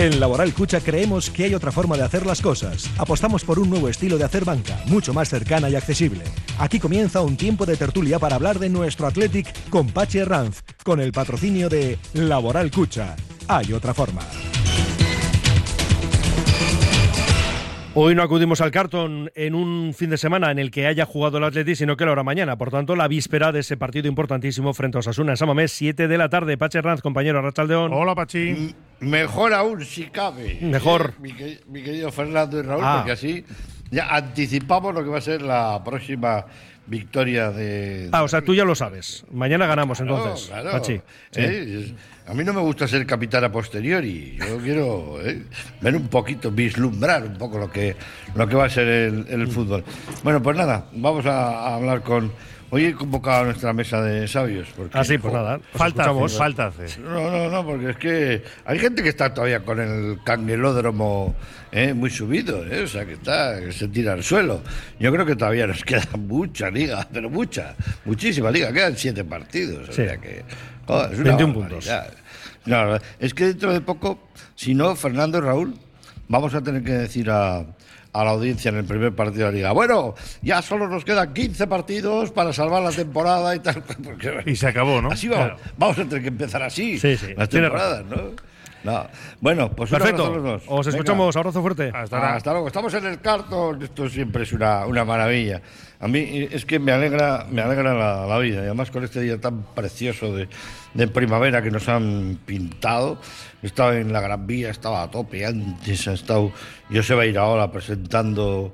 En Laboral Cucha creemos que hay otra forma de hacer las cosas. Apostamos por un nuevo estilo de hacer banca, mucho más cercana y accesible. Aquí comienza un tiempo de tertulia para hablar de nuestro Athletic con Pachi Herranz, con el patrocinio de Laboral Cucha. Hay otra forma. Hoy no acudimos al Carlton en un fin de semana en el que haya jugado el Athletic, sino que lo hará mañana. Por tanto, la víspera de ese partido importantísimo frente a Osasuna en San Mamés, 7 de la tarde. Pachi Herranz, compañero, arratsaldeón. Hola, Pachi. Mejor aún, si cabe. Mejor. Mi querido Fernando y Raúl, porque así ya anticipamos lo que va a ser la próxima victoria de... O sea, tú ya lo sabes. Mañana ganamos, entonces, claro. Pachi. Sí. A mí no me gusta ser capitán a posteriori. Yo quiero ver un poquito, vislumbrar un poco lo que va a ser el fútbol. Bueno, pues nada, vamos a hablar con... Hoy he convocado a nuestra mesa de sabios. Porque, pues nada. Falta hace. No, porque es que hay gente que está todavía con el canguelódromo muy subido, o sea, que se tira al suelo. Yo creo que todavía nos queda mucha liga, pero muchísima liga. Quedan 7 partidos, o sea que... es una 21 puntos. No, es que dentro de poco, si no, Fernando y Raúl, vamos a tener que decir a la audiencia en el primer partido de la Liga, bueno, ya solo nos quedan 15 partidos para salvar la temporada y tal. Porque, y se acabó, ¿no? Así vamos a tener que empezar así las temporadas, ¿no? Bueno, pues perfecto. Os escuchamos. Abrazo fuerte. Hasta luego. Estamos en el Carlton. Esto siempre es una maravilla. A mí es que me alegra la vida. Y además con este día tan precioso de primavera que nos han pintado. Estaba en la Gran Vía, estaba a tope. Antes ha estado Joseba Iraola presentando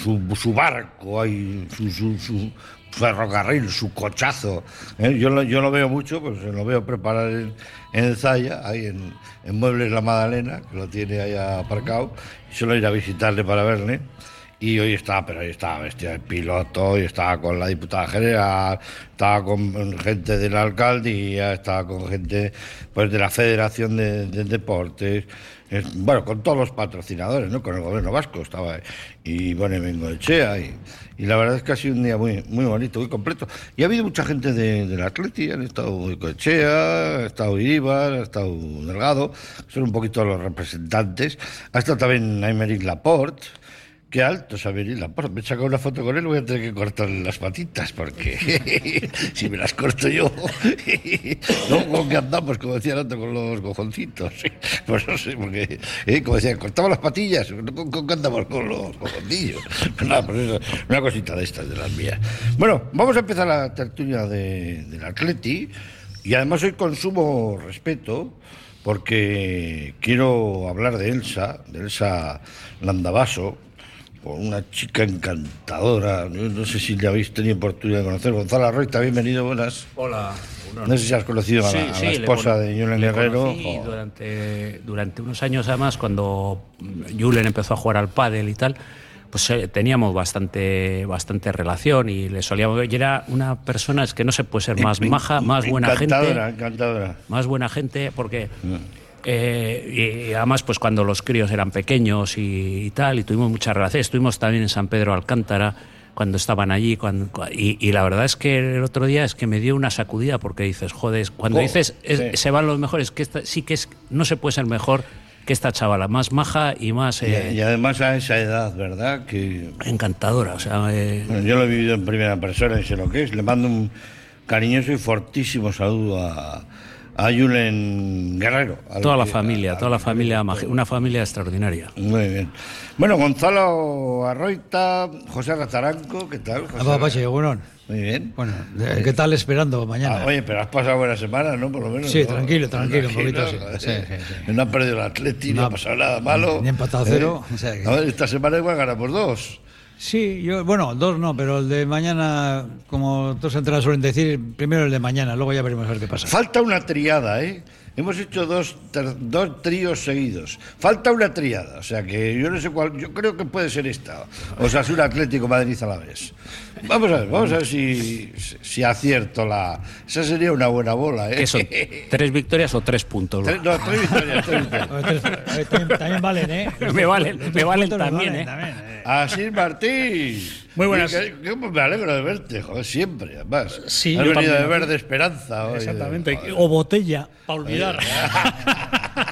su barco, ahí, su ferrocarril, su cochazo. Yo lo veo mucho, pues lo veo preparar en Zaya, ahí en Muebles La Madalena, que lo tiene ahí aparcado, y suelo ir a visitarle para verle. Y hoy estaba vestido de piloto, y estaba con la diputada general, estaba con gente de la alcaldía, estaba con gente pues de la Federación de Deportes, bueno, con todos los patrocinadores, ¿no? Con el gobierno vasco estaba ahí, y bueno, Bengoechea, y la verdad es que ha sido un día muy, muy bonito, muy completo. Y ha habido mucha gente del Athletic, han estado Bengoechea, ha estado Iríbar, ha estado Delgado, son un poquito los representantes. Ha estado también Aymeric Laporte. Qué alto es Aymeric Laporte. Me he sacado una foto con él, voy a tener que cortarle las patitas, porque si me las corto yo, no, ¿con qué andamos? Como decía el otro, con los cojoncitos. Pues no sé, porque, como decía, cortamos las patillas, ¿con qué andamos? Con los cojoncillos. Nada, pues eso, una cosita de estas, de las mías. Bueno, vamos a empezar la tertulia del Athletic, y además hoy con sumo respeto, porque quiero hablar de Elsa Landavaso, con una chica encantadora. No sé si le habéis tenido oportunidad de conocer. Gonzalo Arroita, bienvenido, buenas. Hola. No sé si has conocido a la esposa de Julen Guerrero. Durante unos años, además, cuando Julen empezó a jugar al pádel y tal, pues teníamos bastante relación y le solíamos ver. Y era una persona, es que no se puede ser más maja, más buena gente. Encantadora. Más buena gente, porque... y además, pues cuando los críos eran pequeños y tal, y tuvimos muchas relaciones. Estuvimos también en San Pedro Alcántara cuando estaban allí, y la verdad es que el otro día es que me dio una sacudida, porque dices, joder, cuando dices se van los mejores, que no se puede ser mejor que esta chavala, más maja y más... y además a esa edad, ¿verdad? Que encantadora, o sea... Bueno, yo lo he vivido en primera persona y sé lo que es. Le mando un cariñoso y fortísimo saludo a Julen Guerrero. Toda la familia, una familia extraordinaria. Muy bien. Bueno, Gonzalo Arroita, José Rataranco, ¿qué tal, José? Pachi, bueno. Muy bien. Bueno, ¿qué tal esperando mañana? Oye, pero has pasado buena semana, ¿no? Por lo menos. Sí, ¿no? tranquilo, un poquito sí. No ha perdido el Athletic, no ha pasado nada malo. Ni empatado 0. O sea que... A ver, esta semana igual ganamos 2. Sí, 2 no, pero el de mañana, como todos entradas suelen decir, primero el de mañana, luego ya veremos a ver qué pasa. Falta una triada, Hemos hecho dos tríos seguidos. Falta una triada, o sea que yo no sé cuál, yo creo que puede ser esta. Osasuna, Atlético, Madrid a la vez. Vamos a ver si acierto esa sería una buena bola, ¿Qué son? ¿3 victorias o 3 puntos? 3 victorias. También valen, Me valen también, Así, Martín. Muy buenas. Me alegro de verte, joder, siempre, además. Sí, has venido de ver de esperanza hoy. Exactamente. O botella, para olvidar.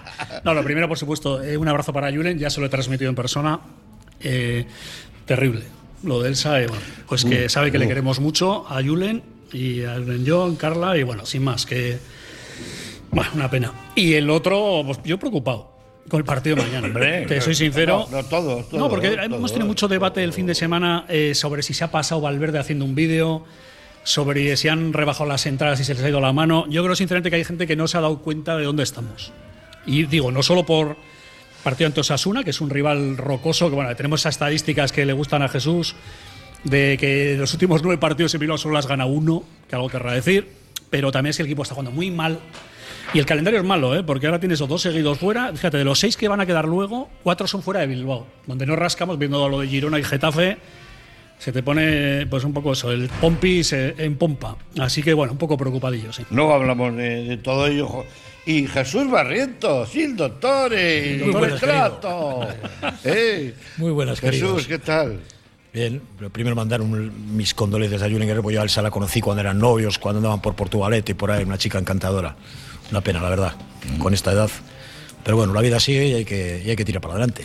No, lo primero, por supuesto, un abrazo para Julen, ya se lo he transmitido en persona. Terrible. Lo de Elsa, bueno, pues que sabe que le queremos mucho a Julen y a John, Carla, y bueno, sin más, que. Bueno, una pena. Y el otro, pues yo preocupado con el partido de mañana. Hombre, te soy sincero. No, todo. No, porque hemos tenido mucho debate el fin de semana sobre si se ha pasado Valverde haciendo un vídeo, sobre si han rebajado las entradas y se les ha ido la mano. Yo creo sinceramente que hay gente que no se ha dado cuenta de dónde estamos. Y digo, no solo por partido ante Osasuna, que es un rival rocoso, que bueno, tenemos esas estadísticas que le gustan a Jesús, de que de los últimos 9 partidos en Bilbao solo las gana 1, que algo querrá decir, pero también es que el equipo está jugando muy mal. Y el calendario es malo, porque ahora tienes 2 seguidos fuera. Fíjate, de los 6 que van a quedar luego, 4 son fuera de Bilbao, donde no rascamos, viendo lo de Girona y Getafe, se te pone pues un poco eso, el pompis en pompa. Así que bueno, un poco preocupadillo, sí. Luego hablamos de todo ello. Y Jesús Barrientos, sí, el doctor, Muy buenas, retrato. Muy buenas, Jesús, queridos. ¿qué tal? Bien, pero primero mandar mis condolencias a Julen Guerrero, porque yo a Elsa la conocí cuando eran novios, cuando andaban por Portugalete y por ahí, una chica encantadora. Una pena, la verdad, con esta edad. Pero bueno, la vida sigue y hay que tirar para adelante.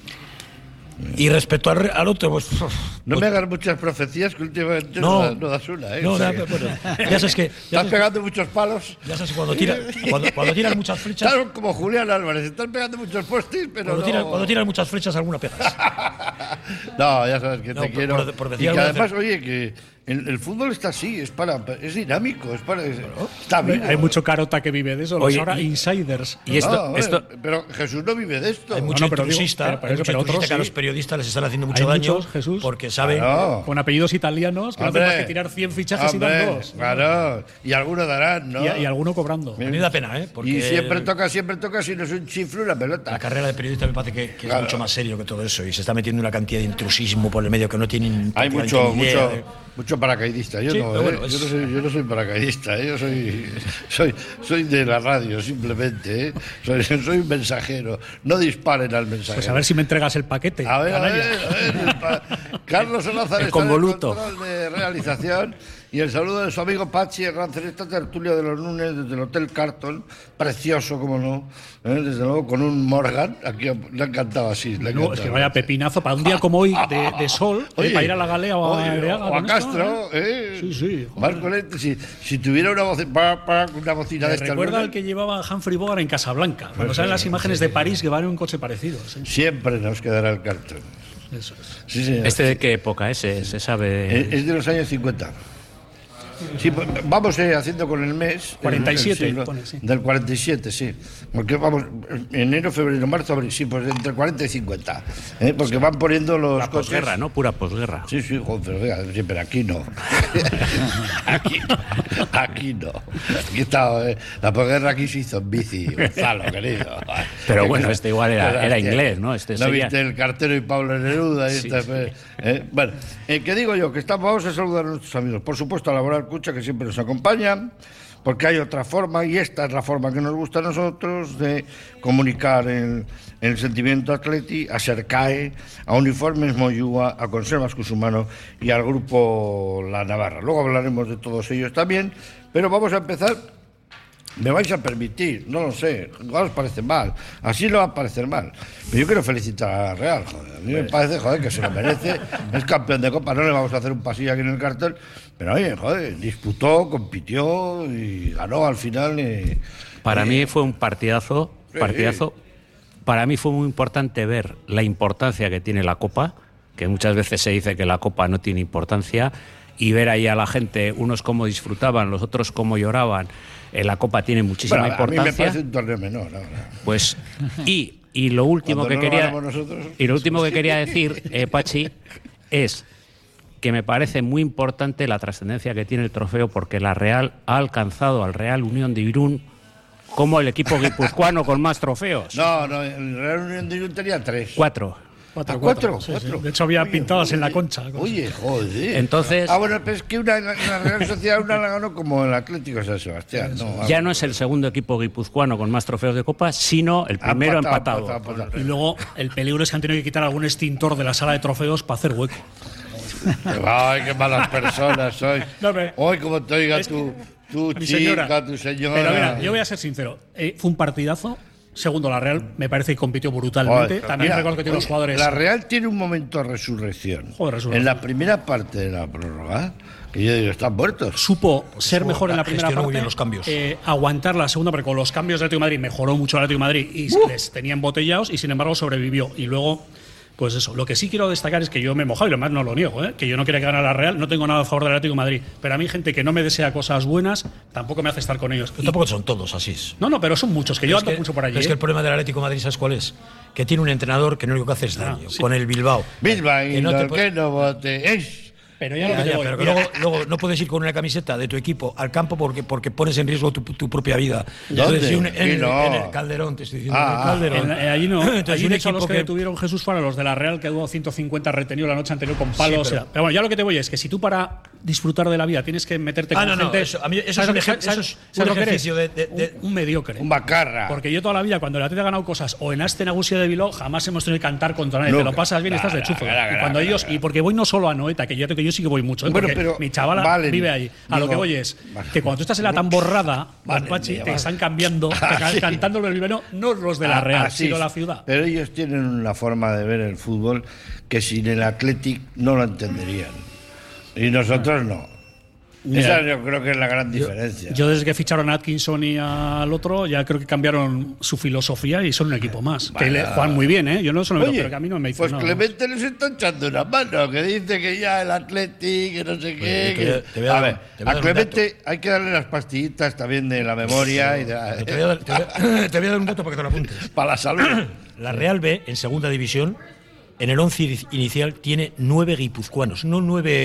Y respecto al otro, pues. No me hagas muchas profecías que últimamente no das una, ¿eh? No, O sea, bueno, ya sabes que. Estás pegando muchos palos. Ya sabes, cuando tiras muchas flechas. Claro, como Julián Álvarez, estás pegando muchos postis, pero cuando tiras muchas flechas, alguna pegas. No, ya sabes que te quiero. Por y que además, oye, que el fútbol está así, es dinámico, está vivo. Hay mucho carota que vive de eso, los Oye, ahora insiders. Y esto, Pero Jesús no vive de esto. Hay mucho pero intrusista, pero que a otros los sí. periodistas les están haciendo mucho Hay daño, muchos, Jesús. porque saben. Claro. Con apellidos italianos que no hacen más que tirar 100 fichajes y dan 2. Claro, y algunos darán, ¿no? Y alguno cobrando. A mí me da pena, porque Y siempre toca, si no es un chifle, una pelota. la carrera de periodista me parece que es mucho más serio que todo eso, y se está metiendo una cantidad de intrusismo por el medio que no tienen. Hay mucho paracaidista. Yo Sí, no, pero bueno, yo no soy paracaidista, yo soy de la radio simplemente, soy un mensajero. No disparen al mensajero. Pues a ver si me entregas el paquete. A ver, canalla. Carlos Salazar El está en el convoluto. control de realización. Y el saludo de su amigo Pachi, el gran esta tertulia de los lunes desde el Hotel Carton, precioso, como no, desde luego con un Morgan, aquí le ha encantado así. No, es que vaya pepinazo para un día como hoy de sol, Oye, para ir a la Galea o a Agreaga. o a con Castro, esto, Sí. Marco Lente, si tuviera una bocina de esta. Recuerda al que llevaba Humphrey Bogart en Casablanca, cuando salen las imágenes de París que van en un coche parecido. ¿Sí? Siempre nos quedará el Carton. Eso es. Sí, señor. ¿Este de qué época es? ¿Se sabe? Es de los años 50. Sí, vamos haciendo con el mes. 47, siglo, pone, sí. Del 47, sí. Porque vamos, enero, febrero, marzo, abril, sí, pues entre 40 y 50. Porque van poniendo los La coches. posguerra, ¿no? Pura posguerra. Sí, joder, pero venga, sí, pero aquí no. aquí no. Aquí está, la posguerra aquí se hizo en bici, Gonzalo, querido. Pero bueno, este igual era inglés, ¿no? Este ¿No sería... viste El Cartero y Pablo Neruda? Sí, Bueno, ¿qué digo yo? Que vamos a saludar a nuestros amigos. Por supuesto, a Laboral Cucha, que siempre nos acompañan, porque hay otra forma, y esta es la forma que nos gusta a nosotros, de comunicar el sentimiento atleti, a Sercae, a Uniformes Moyúa, a Conservas Cusumano y al Grupo La Navarra. Luego hablaremos de todos ellos también, pero vamos a empezar. Me vais a permitir, no lo sé, igual os parece mal, así no va a parecer mal. Pero yo quiero felicitar a la Real, joder. A mí me parece, que se lo merece, es campeón de Copa, no le vamos a hacer un pasillo aquí en el cartel, pero oye, disputó, compitió y ganó al final. Para mí fue un partidazo. Para mí fue muy importante ver la importancia que tiene la Copa, que muchas veces se dice que la Copa no tiene importancia, y ver ahí a la gente, unos cómo disfrutaban, los otros cómo lloraban. La Copa tiene muchísima importancia. A mí me parece un torneo menor ahora. Pues y lo último que quería decir, Pachi, es que me parece muy importante la trascendencia que tiene el trofeo, porque la Real ha alcanzado al Real Unión de Irún como el equipo guipuzcoano con más trofeos. No, el Real Unión de Irún tenía 3. 4. Cuatro. Sí. De hecho, había pintadas en la concha. Oye, joder. Entonces. Bueno, pero es que una Real Sociedad una la ganó como el Atlético San Sebastián. Ya no es el segundo equipo guipuzcoano con más trofeos de Copa, sino el primero empatado. Y luego el peligro es que han tenido que quitar algún extintor de la sala de trofeos para hacer hueco. Ay, qué malas personas soy. Hoy, como te oiga tu chica, tu señora. Pero mira, yo voy a ser sincero. Fue un partidazo. Segundo, la Real me parece que compitió brutalmente. También recuerdo que tiene los jugadores. La Real tiene un momento de resurrección. Resurrección. En la primera parte de la prórroga, que yo digo, están muertos. Supo ser mejor en la primera parte. Muy bien los cambios. Aguantar la segunda, porque con los cambios del Atlético de Madrid mejoró mucho el Atlético de Madrid y les tenía embotellados y sin embargo sobrevivió. Y luego, pues eso. Lo que sí quiero destacar es que yo me he mojado y lo más no lo niego, que yo no quería que ganara la Real, no tengo nada a favor del Atlético de Madrid. Pero a mí, gente que no me desea cosas buenas, tampoco me hace estar con ellos. Pero tampoco son todos así. No, pero son muchos, que yo ando mucho por allí. Es que el problema del Atlético de Madrid, ¿sabes cuál es? Que tiene un entrenador que no lo único que hace es daño. Sí. Con el Bilbao. Bilbao, que no vote. Pero ya pero que luego no puedes ir con una camiseta de tu equipo al campo porque pones en riesgo tu propia vida. Entonces, en el Calderón, te estoy diciendo. En el Calderón. Allí no. Entonces, allí de hecho los que tuvieron Jesús fueron los de la Real, que hubo 150 retenidos la noche anterior con palos. Sí, pero bueno, ya lo que te voy es que si tú para disfrutar de la vida tienes que meterte con gente… Eso es un ejercicio de un mediocre. Un bacarra. Porque yo toda la vida, cuando el Atlético ha ganado cosas o en Aste Nagusia de Bilbao, jamás hemos tenido que cantar contra nadie. Te lo pasas bien y estás de chuzo. Y cuando ellos… Y porque voy no solo a Noeta, que yo sí que voy mucho. Pero mi chavala vive ahí. Lo que voy es que cuando tú estás en la tamborrada, Pachi, te están cambiando, cantando el bilbaíno, no los de la Real, sino la ciudad. Pero ellos tienen una forma de ver el fútbol que sin el Athletic no lo entenderían. Y nosotros no. Esa yo creo que es la gran diferencia. Yo desde que ficharon a Atkinson y al otro, ya creo que cambiaron su filosofía y son un equipo más. Que le juegan muy bien, ¿eh? Yo no solo pero que a mí no me hizo pues nada. Clemente les está echando una mano, que dice que ya el Athletic, que no sé qué. A ver, a Clemente hay que darle las pastillitas también de la memoria. Y de la… Te voy a dar un dato para que te lo apuntes. Para la salud. La Real B, en segunda división, en el 11 inicial, tiene 9 guipuzcoanos, no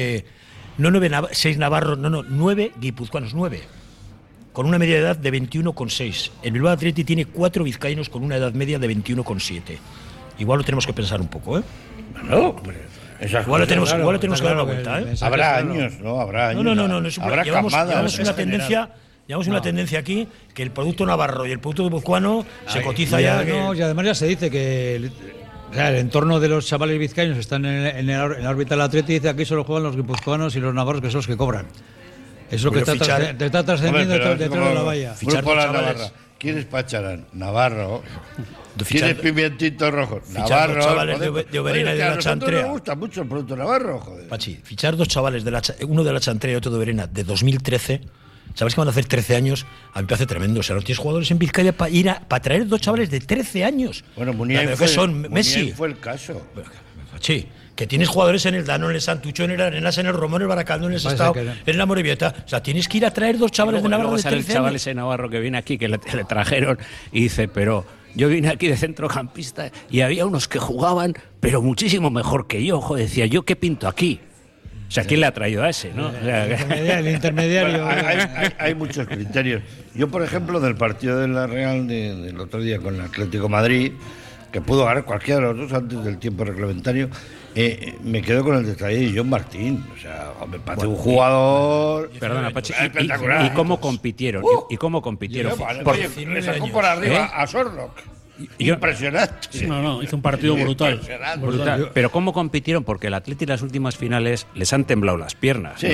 6 navarros, 9 guipuzcoanos, 9. Con una media de edad de 21,6. El Bilbao Athletic tiene 4 vizcaínos con una edad media de 21,7. Igual lo tenemos que pensar un poco, ¿eh? No, igual lo tenemos que dar una vuelta, ¿eh? Habrá años, ¿no? Habrá años. No. Habrá llevamos una tendencia. Llevamos una tendencia aquí que el producto navarro y el producto guipuzcoano se cotiza ya. Y además ya se dice que el entorno de los chavales vizcaínos están en la órbita del Atleti y dice aquí solo juegan los guipuzcoanos y los navarros, que son los que cobran. Eso es lo que está trascendiendo detrás de la valla. Fichar por la Navarra. ¿Quién es Pacharán? Navarro. ¿Quién es Pimientito Rojo? Navarro. Chavales de Oberena y de la Chantrea. Me gusta mucho el producto navarro, joder. Pachi, fichar 2 chavales, uno de la Chantrea y otro de Oberena, de 2013. ¿Sabes que van a hacer 13 años? A mí me parece tremendo. O sea, no tienes jugadores en Vizcaya para traer 2 chavales de 13 años. Bueno, Muniain fue el caso. Sí, que tienes jugadores en el Dano, en el Santucho, en el Arenas, en el Romón, en el Baracaldo, en el Sestao, en la Morevieta. O sea, tienes que ir a traer 2 chavales de Navarro de 13 años. El chaval ese Navarro que viene aquí, que le trajeron, y dice, pero yo vine aquí de centrocampista y había unos que jugaban, pero muchísimo mejor que yo. Joder, decía, ¿yo qué pinto aquí? O sea, ¿quién le ha traído a ese, no? El intermediario. Bueno, hay muchos criterios. Yo, por ejemplo, del partido de la Real del otro día con el Atlético de Madrid, que pudo ganar cualquiera de los dos antes del tiempo reglamentario, me quedo con el detalle de John Martín. O sea, me parece un jugador… Perdona, Pachi, ¿y cómo compitieron? ¿Y cómo compitieron? Le sacó por arriba a Sorlock. Impresionante. Sí, hizo un partido brutal. Pero ¿cómo compitieron? Porque el Atleti en las últimas finales les han temblado las piernas. Sí.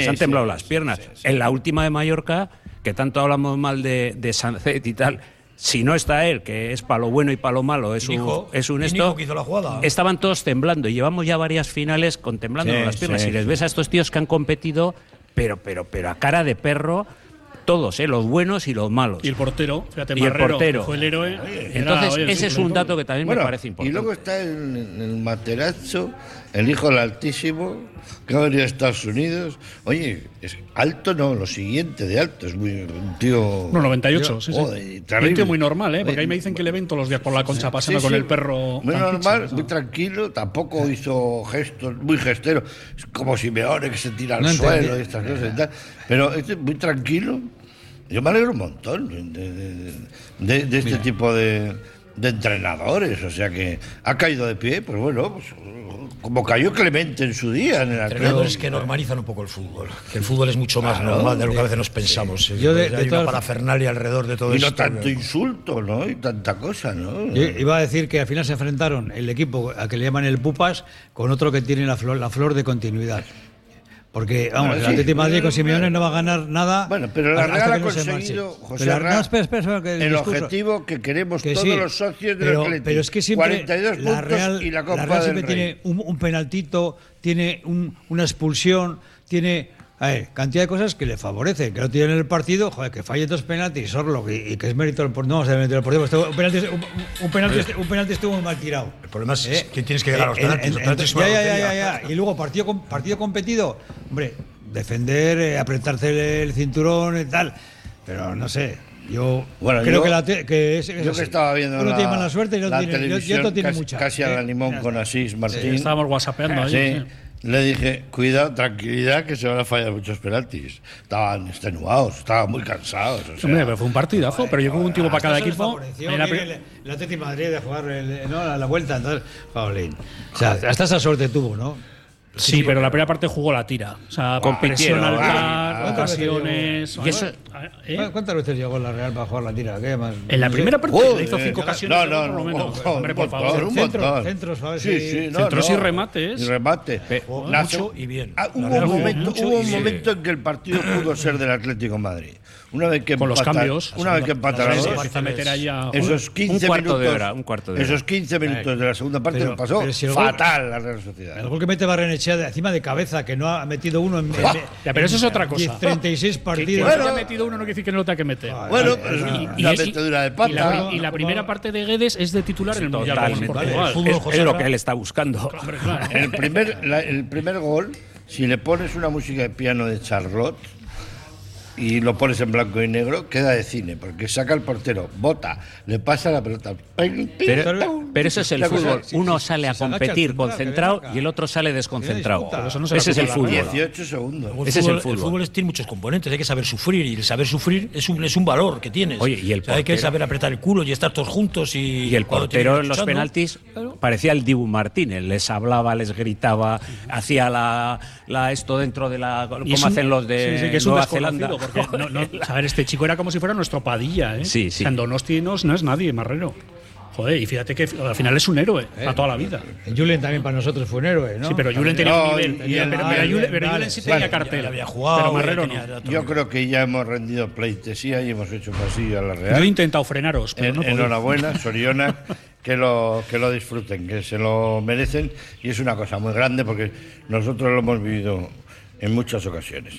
En la última de Mallorca, que tanto hablamos mal de Sancet y tal, si no está él, que es para lo bueno y para lo malo, es un esto, que hizo la jugada. Estaban todos temblando y llevamos ya varias finales con temblando las piernas. Y les ves a estos tíos que han competido, pero a cara de perro. Todos, los buenos y los malos. Y el portero, fíjate, Marrero, que fue el héroe. Entonces, ese es un dato que también me parece importante. Y luego está el Materazzo, el hijo del Altísimo, que ha venido a Estados Unidos. Oye, es alto, no, lo siguiente de alto, es un tío… No, 98, sí. Terrible. Un tío muy normal, porque ahí me dicen que le ven todos los días por la Concha pasando con el perro. Muy normal, muy tranquilo, tampoco hizo gestos, muy gestero, es como Simeone que se tira al suelo y estas cosas y tal. Pero muy tranquilo. Yo me alegro un montón de este tipo de entrenadores, o sea que ha caído de pie, pues bueno, pues, como cayó Clemente en su día. Entrenadores que normalizan un poco el fútbol, que el fútbol es mucho más normal de lo que a veces nos pensamos. Hay una parafernalia alrededor de todo esto. Y no tanto insulto, ¿no? Y tanta cosa, ¿no? Iba a decir que al final se enfrentaron el equipo a que le llaman el Pupas con otro que tiene la flor de continuidad. Porque, vamos, el Atlético de Madrid con Simeone no va a ganar nada. Bueno, pero la Real ha conseguido, José el objetivo que queremos todos los socios del Atlético. Pero es que siempre 42 la Real, y la Copa la Real del siempre Rey. tiene un penaltito, tiene una expulsión, tiene cantidad de cosas que le favorecen. Que no tiene en el partido, joder, que falle 2 penaltis, Sorlo, y que es mérito del portero. No, es mérito del portero. Un penalti estuvo muy mal tirado. El problema es que tienes que llegar a los penaltis. Los penaltis son ya. Y luego, partido competido, hombre, defender, apretarse el cinturón y tal. Pero no sé. Yo creo que estaba viendo uno tiene mala suerte y otro tiene mucha. Casi a la limón con Asís Martín. Estábamos whatsappeando ahí. Sí. Le dije, cuidado, tranquilidad, que se van a fallar muchos penaltis. Estaban extenuados, estaban muy cansados. O sea, hombre, pero fue un partidazo, pero yo creo que un tipo para cada equipo. El Atlético de Madrid de jugar la vuelta, entonces, Paulín. O sea, hasta esa suerte tuvo, ¿no? Sí, pero la primera parte jugó la tira. O sea, presión al par, ocasiones. ¿Cuántas veces llegó la Real para jugar la tira? ¿Qué más? En la primera parte le hizo 5 ocasiones. No, por lo menos. Hombre, por favor. Centros, a ver sí, centros y remates. Y remate. Mucho y bien. Hubo un momento en que el partido pudo ser del Atlético de Madrid. Una vez que con los cambios. Una vez que empataron empieza a meter ahí esos 15 minutos de hora. Esos 15 minutos de la segunda parte lo pasó fatal la Real Sociedad. El gol que mete Barrenechea de encima de cabeza, que no ha metido uno en pero eso es otra cosa. 36 partidos. Que no haya metido uno no quiere decir que no lo tenga que meter. Bueno, una metedura de pata. Y la primera parte de Guedes es de titular en el Mundial. Es lo que él está buscando. El primer gol, si le pones una música de piano de Charlotte y lo pones en blanco y negro, queda de cine, porque saca el portero, bota, le pasa la pelota. Pero eso es el fútbol. Uno sale a competir concentrado y el otro sale desconcentrado. Ese es el fútbol. 18 segundos. Ese es el fútbol. El fútbol tiene muchos componentes, hay que saber sufrir, y el saber sufrir es un valor que tienes. Oye, y el portero, hay que saber apretar el culo y estar todos juntos. Y el portero en los penaltis parecía el Dibu Martínez, les hablaba, les gritaba, hacía esto dentro de la... como hacen los de Nueva Zelanda. A ver, este chico era como si fuera nuestro Padilla, ¿eh? Sí. En Donosti no es nadie, Marrero. Joder, y fíjate que al final es un héroe para toda la vida. Julen también para nosotros fue un héroe, ¿no? Sí, pero Julen tenía un nivel. Pero Julen sí tenía cartel. Había jugado, pero Marrero no. Yo creo que ya hemos rendido pleitesía y hemos hecho pasillo a la Real. Yo he intentado frenaros, pero no podéis. Enhorabuena, Soriona, que lo disfruten, que se lo merecen, y es una cosa muy grande porque nosotros lo hemos vivido en muchas ocasiones.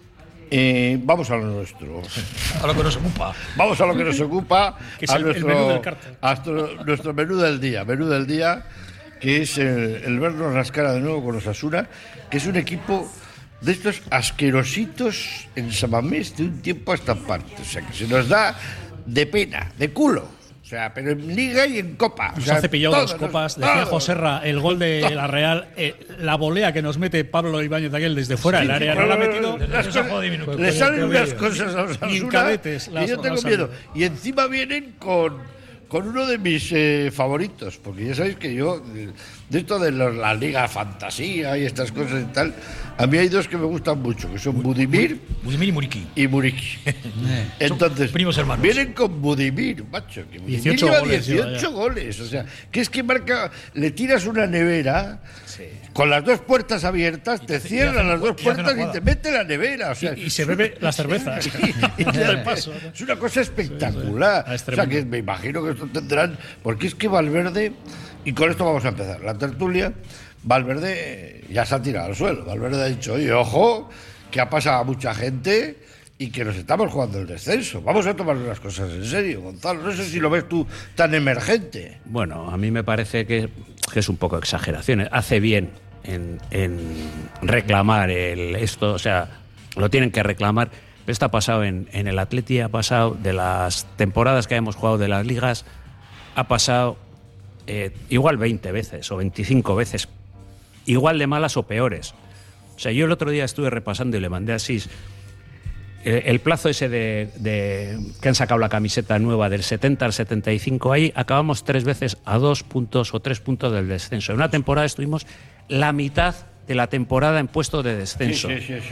Vamos a lo nuestro. A lo que nos ocupa. Vamos a lo que nos ocupa. Que es el menú del cartel. Nuestro menú del día. Menú del día, que es el vernos las caras de nuevo con Osasuna, que es un equipo de estos asquerositos en Samamés de un tiempo a esta parte. O sea, que se nos da de pena, de culo. O sea, pero en Liga y en Copa. Nos ha cepillado 2 copas. Decía Joserra, el gol de la Real, la volea que nos mete Pablo Ibáñez de aquel desde fuera del área, no la ha metido. Le salen unas cosas a Osasuna y yo tengo miedo. Y encima vienen con uno de mis favoritos, porque ya sabéis que yo, de esto de la Liga Fantasía y estas cosas y tal, a mí hay 2 que me gustan mucho, que son Budimir y Muriqui. Entonces, primos hermanos. Vienen con Budimir, macho, que Budimir 18 lleva goles, 18 goles, o sea, que es que marca, le tiras una nevera con las 2 puertas abiertas, te cierran las 2 puertas y te mete la nevera, o sea, y se bebe las cervezas. Es una cosa espectacular. O sea, que me imagino que esto tendrán, porque es que Valverde, y con esto vamos a empezar la tertulia, Valverde ya se ha tirado al suelo. Valverde ha dicho, oye, ojo, que ha pasado a mucha gente y que nos estamos jugando el descenso. Vamos a tomar las cosas en serio, Gonzalo. No sé si lo ves tú tan emergente. Bueno, a mí me parece que es un poco exageración. Hace bien en reclamar esto, o sea, lo tienen que reclamar. Esto ha pasado en el Atleti, ha pasado de las temporadas que hemos jugado de las ligas, ha pasado igual 20 veces o 25 veces, igual de malas o peores. O sea, yo el otro día estuve repasando y le mandé a Asís el plazo ese de que han sacado la camiseta nueva del 70 al 75, ahí acabamos 3 veces a 2 puntos o 3 puntos del descenso. En una temporada estuvimos la mitad de la temporada en puesto de descenso.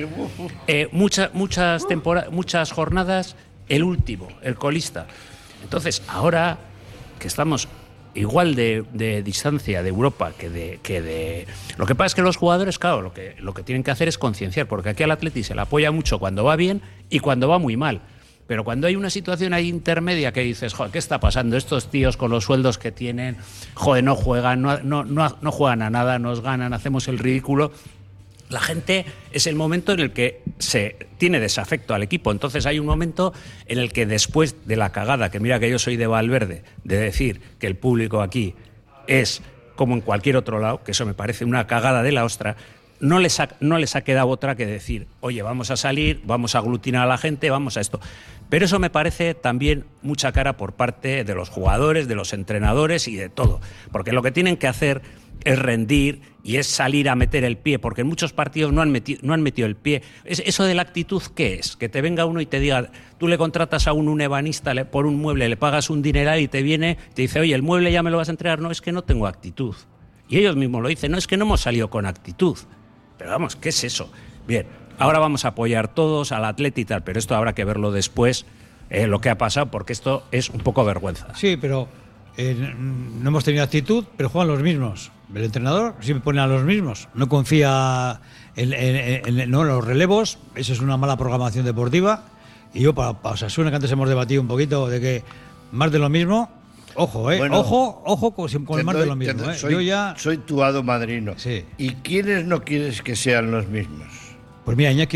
Muchas jornadas el último, el colista. Entonces, ahora que estamos igual de distancia de Europa que de... Lo que pasa es que los jugadores, claro, lo que tienen que hacer es concienciar, porque aquí al Atleti se le apoya mucho cuando va bien y cuando va muy mal. Pero cuando hay una situación ahí intermedia que dices, joder, ¿qué está pasando? Estos tíos con los sueldos que tienen, joder, no juegan, no juegan a nada, nos ganan, hacemos el ridículo. La gente es el momento en el que se tiene desafecto al equipo. Entonces hay un momento en el que después de la cagada, que mira que yo soy de Valverde, de decir que el público aquí es como en cualquier otro lado, que eso me parece una cagada de la ostra, no les ha quedado otra que decir, oye, vamos a salir, vamos a aglutinar a la gente, vamos a esto. Pero eso me parece también mucha cara por parte de los jugadores, de los entrenadores y de todo. Porque lo que tienen que hacer es rendir y es salir a meter el pie, porque en muchos partidos no han metido el pie. ¿Eso de la actitud qué es? Que te venga uno y te diga, tú le contratas a un ebanista por un mueble, le pagas un dineral y te viene, te dice, oye, el mueble ya me lo vas a entregar. No, es que no tengo actitud. Y ellos mismos lo dicen, no, es que no hemos salido con actitud. Pero vamos, ¿qué es eso? Bien, ahora vamos a apoyar todos al Atleti y tal, pero esto habrá que verlo después, lo que ha pasado, porque esto es un poco vergüenza. Sí, pero no hemos tenido actitud, pero juegan los mismos. El entrenador siempre pone a los mismos. No confía en los relevos. Eso es una mala programación deportiva. Y yo, para Osasuna, que antes hemos debatido un poquito de que más de lo mismo. Ojo, bueno, ojo con el más de lo mismo. Soy tu hado madrino. Sí. ¿Y quiénes no quieres que sean los mismos? Pues mira, Iñaki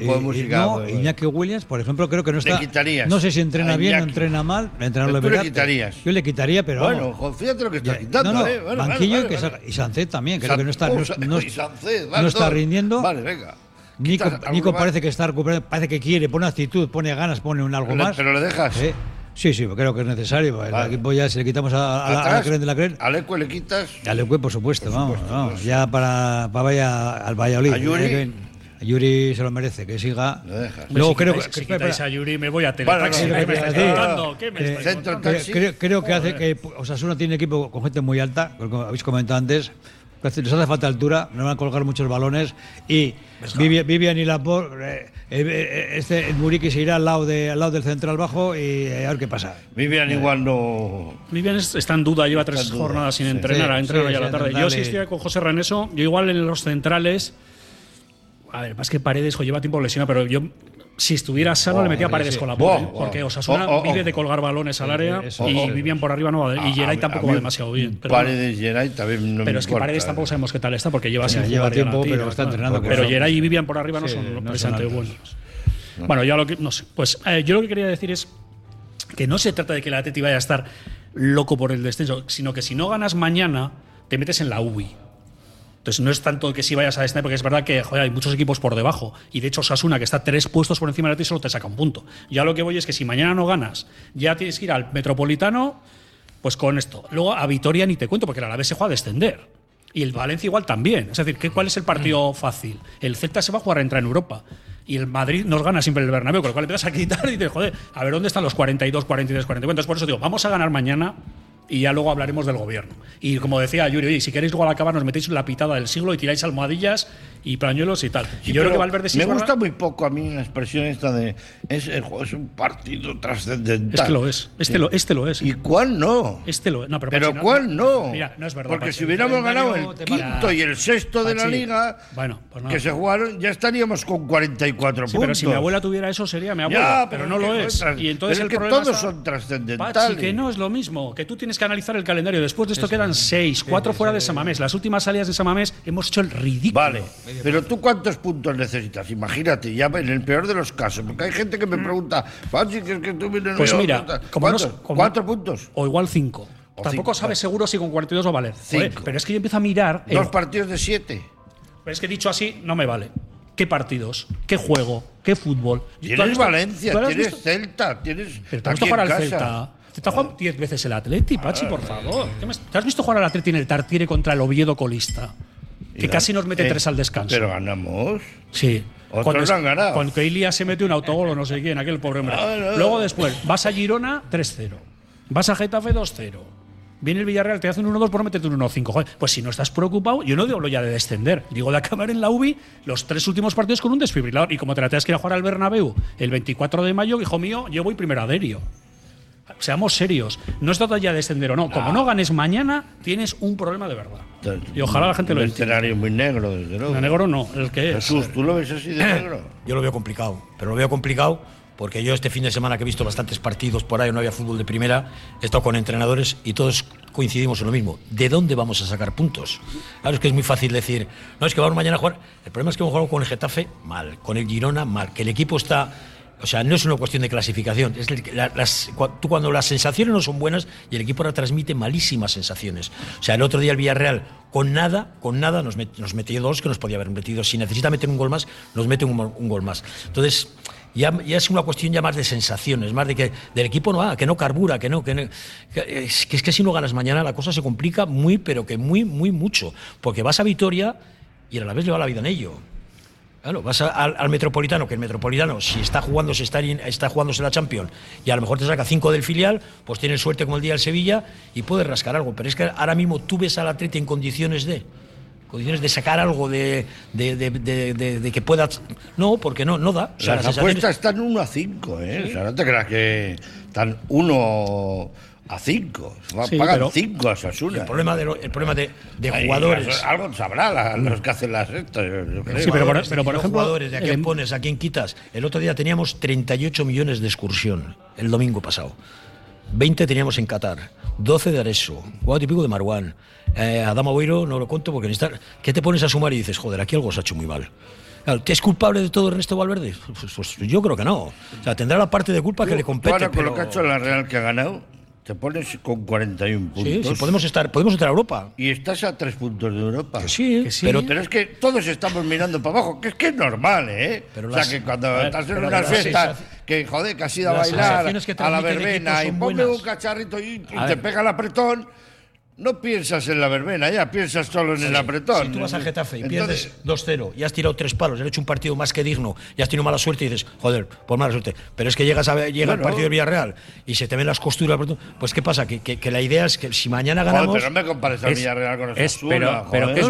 Iñaki Williams, por ejemplo, creo que no está. Le quitarías. No sé si entrena bien o entrena mal. Tú le quitarías. Yo le quitaría, pero. Bueno, fíjate lo que está quitando. Banquillo y Sancet también, creo que no está. No está rindiendo. Vale, venga. Nico parece que está recuperando, parece que quiere, pone actitud, pone ganas, pone un algo más. ¿Pero le dejas? Sí, creo que es necesario. Vale. El equipo ya, si le quitamos a la Cren de la Cren. ¿A Leque le quitas? A Leque, por supuesto, vamos. Ya para al Valladolid. ¿A Yuri? Yuri se lo merece, que siga. Lo dejas. Luego si quitáis a Yuri me voy a Teletaxi. Creo que hace que Osasuna tiene equipo con gente muy alta, como habéis comentado antes. Les hace falta altura, no van a colgar muchos balones y Vivian y Laporte, el Muriqui se irá al lado del central bajo y a ver qué pasa. Vivian igual no. Vivian está en duda, lleva 3 jornadas sin entrenar, ha entrenado ya a la tarde. Yo sí estoy con José Reneso, yo igual en los centrales. A ver, más que Paredes, lleva tiempo lesionado, pero yo, si estuviera sano, le metía Paredes con la bola. Porque Osasuna vive de colgar balones al área y Vivian por arriba no va. Y Geray tampoco va demasiado bien. Paredes, Geray también no. Pero es que Paredes tampoco sabemos qué tal está, porque lleva tiempo, pero está entrenando. Pero Geray y Vivian por arriba no son precisamente buenos. Bueno, ya lo que. No sé. Pues yo lo que quería decir es que no se trata de que el Atleti vaya a estar loco por el descenso, sino que si no ganas mañana, te metes en la UBI. Entonces no es tanto que si vayas a descender, porque es verdad que hay muchos equipos por debajo. Y de hecho Osasuna, que está 3 puestos por encima de ti, solo te saca un punto. Ya lo que voy es que si mañana no ganas, ya tienes que ir al Metropolitano, pues con esto. Luego a Vitoria ni te cuento, porque el Alavés se juega a descender. Y el Valencia igual también. Es decir, ¿cuál es el partido fácil? El Celta se va a jugar a entrar en Europa. Y el Madrid nos gana siempre el Bernabéu, con lo cual empiezas a quitar y dices, joder, a ver dónde están los 42, 43, 44. Entonces por eso digo, vamos a ganar mañana. Y ya luego hablaremos del gobierno. Y como decía Yuri, oye, si queréis luego al acabar nos metéis la pitada del siglo y tiráis almohadillas y pañuelos y tal. Sí, y yo creo que Valverde sí me gusta muy poco a mí la expresión esta de el juego es un partido trascendental. Es que lo es. Este lo es. ¿Y cuál no? Este lo es. No, pero ¿cuál no? Mira, no es verdad. Porque si hubiéramos ganado el quinto y el sexto de la liga, que se jugaron, ya estaríamos con 44 puntos. Pero si mi abuela tuviera eso sería mi abuela, pero no lo es. Y entonces el problema todos son trascendentales. Pachi, que no es lo mismo, que tú tienes que analizar el calendario. Después de esto quedan 6, 4 fuera de San Mamés. Las últimas salidas de San Mamés hemos hecho el ridículo. Vale, pero tú ¿cuántos puntos necesitas? Imagínate, ya en el peor de los casos, porque hay gente que me pregunta, Pachi, que es que tú vienes. Pues mira, ¿4 puntos? O igual 5. Tampoco sabes seguro si con 42 va a valer. Pero es que yo empiezo a mirar. 2 partidos de 7. Pero es que dicho así, no me vale. ¿Qué partidos? ¿Qué juego? ¿É fútbol? Tienes Valencia, tienes Celta, tienes. Pero te has visto jugar al Celta. Te está jugando 10 veces el Atleti, Pachi, por favor. ¿Te has visto jugar al Atleti en el Tartiere contra el Oviedo colista? Que casi nos mete 3 al descanso. Pero ganamos. Sí. Otros han ganado. Cuando Ilia se mete un autogol o no sé quién, aquel pobre hombre. Luego después, vas a Girona 3-0. Vas a Getafe 2-0. Viene el Villarreal, te hace un 1-2 por meterte un 1-5. Joder, pues si no estás preocupado, yo no hablo ya de descender. Digo de acabar en la UBI los 3 últimos partidos con un desfibrilador. Y como te la tengas que ir a jugar al Bernabéu el 24 de mayo, hijo mío, yo voy primero a Derio. Seamos serios. No es trata ya de descender o no. Como no ganes mañana, tienes un problema de verdad. Y ojalá la gente lo entienda. Un escenario muy negro, desde luego. No, negro no, el que es. Jesús, ¿tú lo ves así de negro? Yo lo veo complicado, pero lo veo complicado porque yo este fin de semana que he visto bastantes partidos por ahí, no había fútbol de primera, he estado con entrenadores y todos coincidimos en lo mismo. ¿De dónde vamos a sacar puntos? Claro, es que es muy fácil decir, no, es que vamos mañana a jugar. El problema es que hemos jugado con el Getafe mal, con el Girona mal, que el equipo está... O sea, no es una cuestión de clasificación. Tú cuando las sensaciones no son buenas y el equipo ahora transmite malísimas sensaciones. O sea, el otro día el Villarreal con nada nos metió 2 que nos podía haber metido. Si necesita meter un gol más, nos mete un gol más. Entonces, ya es una cuestión ya más de sensaciones, más de que del equipo que no carbura, que es que si no ganas mañana la cosa se complica muy, pero que muy, muy mucho. Porque vas a Vitoria y a la vez le va la vida en ello. Claro, vas al Metropolitano, que el Metropolitano, si está jugándose la Champions y a lo mejor te saca 5 del filial, pues tienes suerte como el día del Sevilla y puedes rascar algo. Pero es que ahora mismo tú ves al Atleti en condiciones de sacar algo de que pueda. No, porque no da. O sea, las apuestas están 1-5, ¿eh? Sí. O sea, no te creas que están 1-5. Sí, pagan 5 a Osasuna. El problema de jugadores. Algo sabrá los que hacen las estas. Sí, pero por ejemplo, jugadores, ¿de a quién pones? ¿A quién quitas? El otro día teníamos 38 millones de excursión, el domingo pasado. 20 teníamos en Qatar, 12 de Areso, 4 y pico de Marwan. Adama Boiro no lo cuento porque ¿qué te pones a sumar y dices, joder, aquí algo se ha hecho muy mal? ¿Es culpable de todo Ernesto Valverde? Pues yo creo que no. O sea, tendrá la parte de culpa que le compete. Ahora con lo que ha hecho la Real que ha ganado, te pones con 41 puntos. Sí, podemos entrar a Europa. Y estás a 3 puntos de Europa. Que sí. Pero es que todos estamos mirando para abajo, que es normal, ¿eh? Pero que cuando estás en una fiesta, que joder, que has ido a bailar a la verbena y ponme un cacharrito y te pega el apretón, no piensas en la verbena, ya piensas solo en el apretón. Si tú vas al Getafe y pierdes 2-0 y has tirado 3 palos, has hecho un partido más que digno y has tenido mala suerte y dices, joder, por mala suerte. Pero es que llega el partido del Villarreal y se te ven las costuras, pues ¿qué pasa? Que la idea es que si mañana ganamos... Joder, pero no me compares al Villarreal con Osasuna.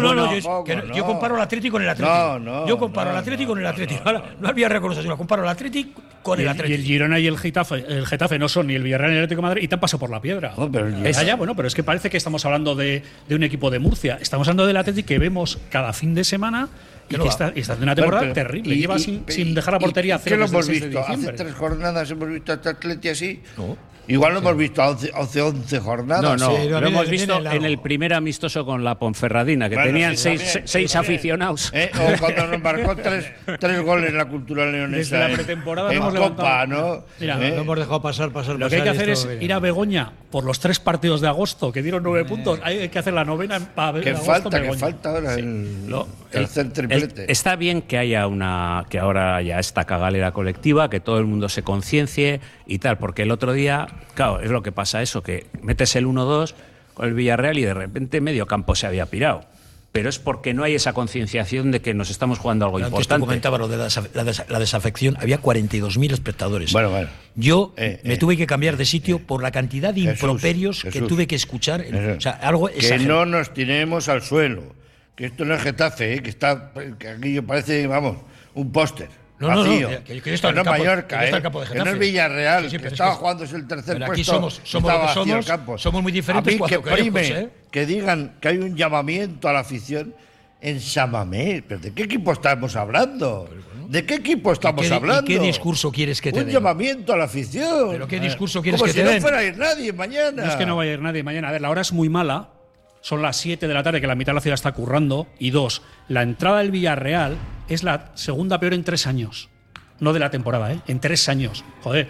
Yo comparo al Atlético con el Atlético. Yo comparo al Atlético con el Atlético. No al Villarreal con Osasuna, comparo al Atlético con el Atlético. Y el Girona y el Getafe no son ni el Villarreal ni el Atlético de Madrid y te han pasado por la piedra. Pero es que parece que estamos hablando de un equipo de Murcia. Estamos hablando del Atlético que vemos cada fin de semana y que está haciendo una temporada terrible. Lleva sin dejar la portería cero. ¿Qué lo hemos visto? Hace 3 jornadas hemos visto a este Atlético así. No. Igual lo hemos visto hace 11 jornadas. No, lo hemos visto en el primer amistoso con la Ponferradina, que tenían 6 aficionados. O cuando nos marcó 3 goles en la Cultural Leonesa. Desde la pretemporada en Copa, ¿no? Mira, no hemos dejado pasar. Lo que hay que hacer es ir a Begoña por los 3 partidos de agosto, que dieron 9 puntos. Hay que hacer la novena para ver agosto. Que falta ahora el tercer triplete. Está bien que que ahora haya esta cagalera colectiva, que todo el mundo se conciencie y tal, porque el otro día, claro, es lo que pasa eso, que metes el 1-2 con el Villarreal y de repente medio campo se había pirado. Pero es porque no hay esa concienciación de que nos estamos jugando algo importante. Antes tú comentabas lo de la desafección. Había 42.000 espectadores. Bueno. Yo me tuve que cambiar de sitio por la cantidad de improperios que tuve que escuchar. O sea, algo que no nos tiremos al suelo. Que esto no es Getafe, que aquello parece, un póster. Vacío. Que está en Mallorca, que no es Villarreal, que estaba jugándose el tercer puesto. Aquí somos lo que somos muy diferentes. A mí que prime, que digan que hay un llamamiento a la afición en San Mamés. ¿Pero de qué equipo estamos hablando? ¿De qué equipo estamos hablando? ¿Y qué discurso quieres que te den? Un llamamiento a la afición. ¿Pero qué discurso quieres que te den? Como si no fuera a ir nadie mañana. No es que no vaya a ir nadie mañana. A ver, la hora es muy mala. Son las 7 de la tarde, que la mitad de la ciudad está currando. Y 2, la entrada del Villarreal es la segunda peor en 3 años. No de la temporada, en 3 años. Joder.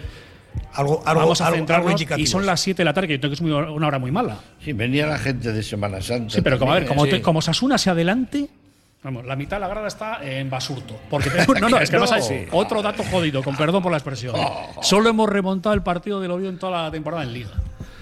Vamos a centrarnos. Y son las 7 de la tarde, que yo creo que es una hora muy mala. Sí, venía la gente de Semana Santa. Sí, pero como Osasuna hacia adelante, la mitad de la grada está en Basurto. Porque es que pasa otro dato jodido, con perdón por la expresión. Solo hemos remontado el partido del Oviedo en toda la temporada en Liga.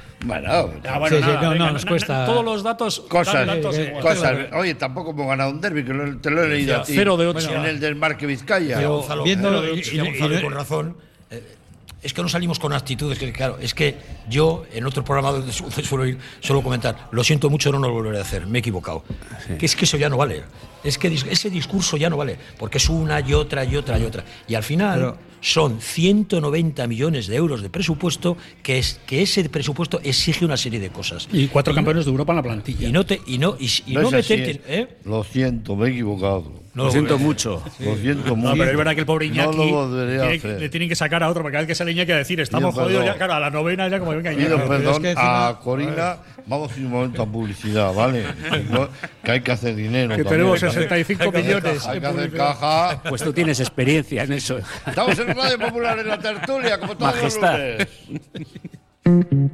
Nos cuesta. Todos los datos. Cosas. Oye, tampoco hemos ganado un derbi, que te lo he leído a ti. 0 de 8. En el del Marque Vizcaya. Viendo con razón. es que no salimos con actitudes, que claro, es que yo en otro programa donde suelo ir, suelo comentar, lo siento mucho, no lo volveré a hacer, me he equivocado. Sí. Que es que eso ya no vale, es que ese discurso ya no vale, porque es una y otra y otra y otra. Y al final son 190 millones de euros de presupuesto, que ese presupuesto exige una serie de cosas. Y 4 campeones de Europa en la plantilla. No meterte... Lo siento, me he equivocado. Lo siento mucho. Lo siento mucho. No, pero es verdad que el pobre Iñaki le tienen que sacar a otro, porque cada vez que sale Iñaki a decir estamos jodidos ya, claro, a la novena ya como venga Iñaki. Pido perdón a Corina, vamos un momento a publicidad, ¿vale? Que hay que hacer dinero. Que tenemos 65 millones. Hay que hacer caja. Pues tú tienes experiencia en eso. Estamos en Radio Popular en la tertulia, como todos Majestad. los lunes.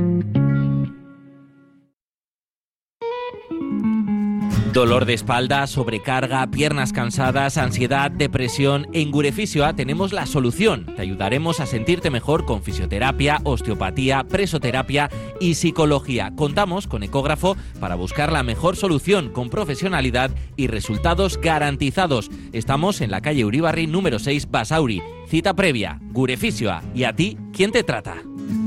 Dolor de espalda, sobrecarga, piernas cansadas, ansiedad, depresión. En Gurefisio tenemos la solución. Te ayudaremos a sentirte mejor con fisioterapia, osteopatía, presoterapia y psicología. Contamos con ecógrafo para buscar la mejor solución con profesionalidad y resultados garantizados. Estamos en la calle Uribarri número 6, Basauri. Cita previa, Gurefisio. ¿Y a ti, quién te trata?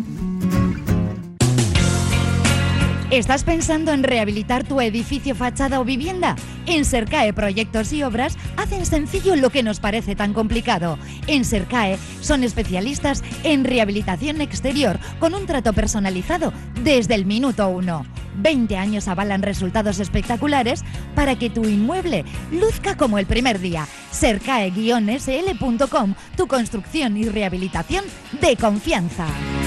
¿Estás pensando en rehabilitar tu edificio, fachada o vivienda? En Sercae Proyectos y Obras hacen sencillo lo que nos parece tan complicado. En Sercae son especialistas en rehabilitación exterior con un trato personalizado desde el minuto 1. 20 años avalan resultados espectaculares para que tu inmueble luzca como el primer día. Sercae-sl.com, tu construcción y rehabilitación de confianza.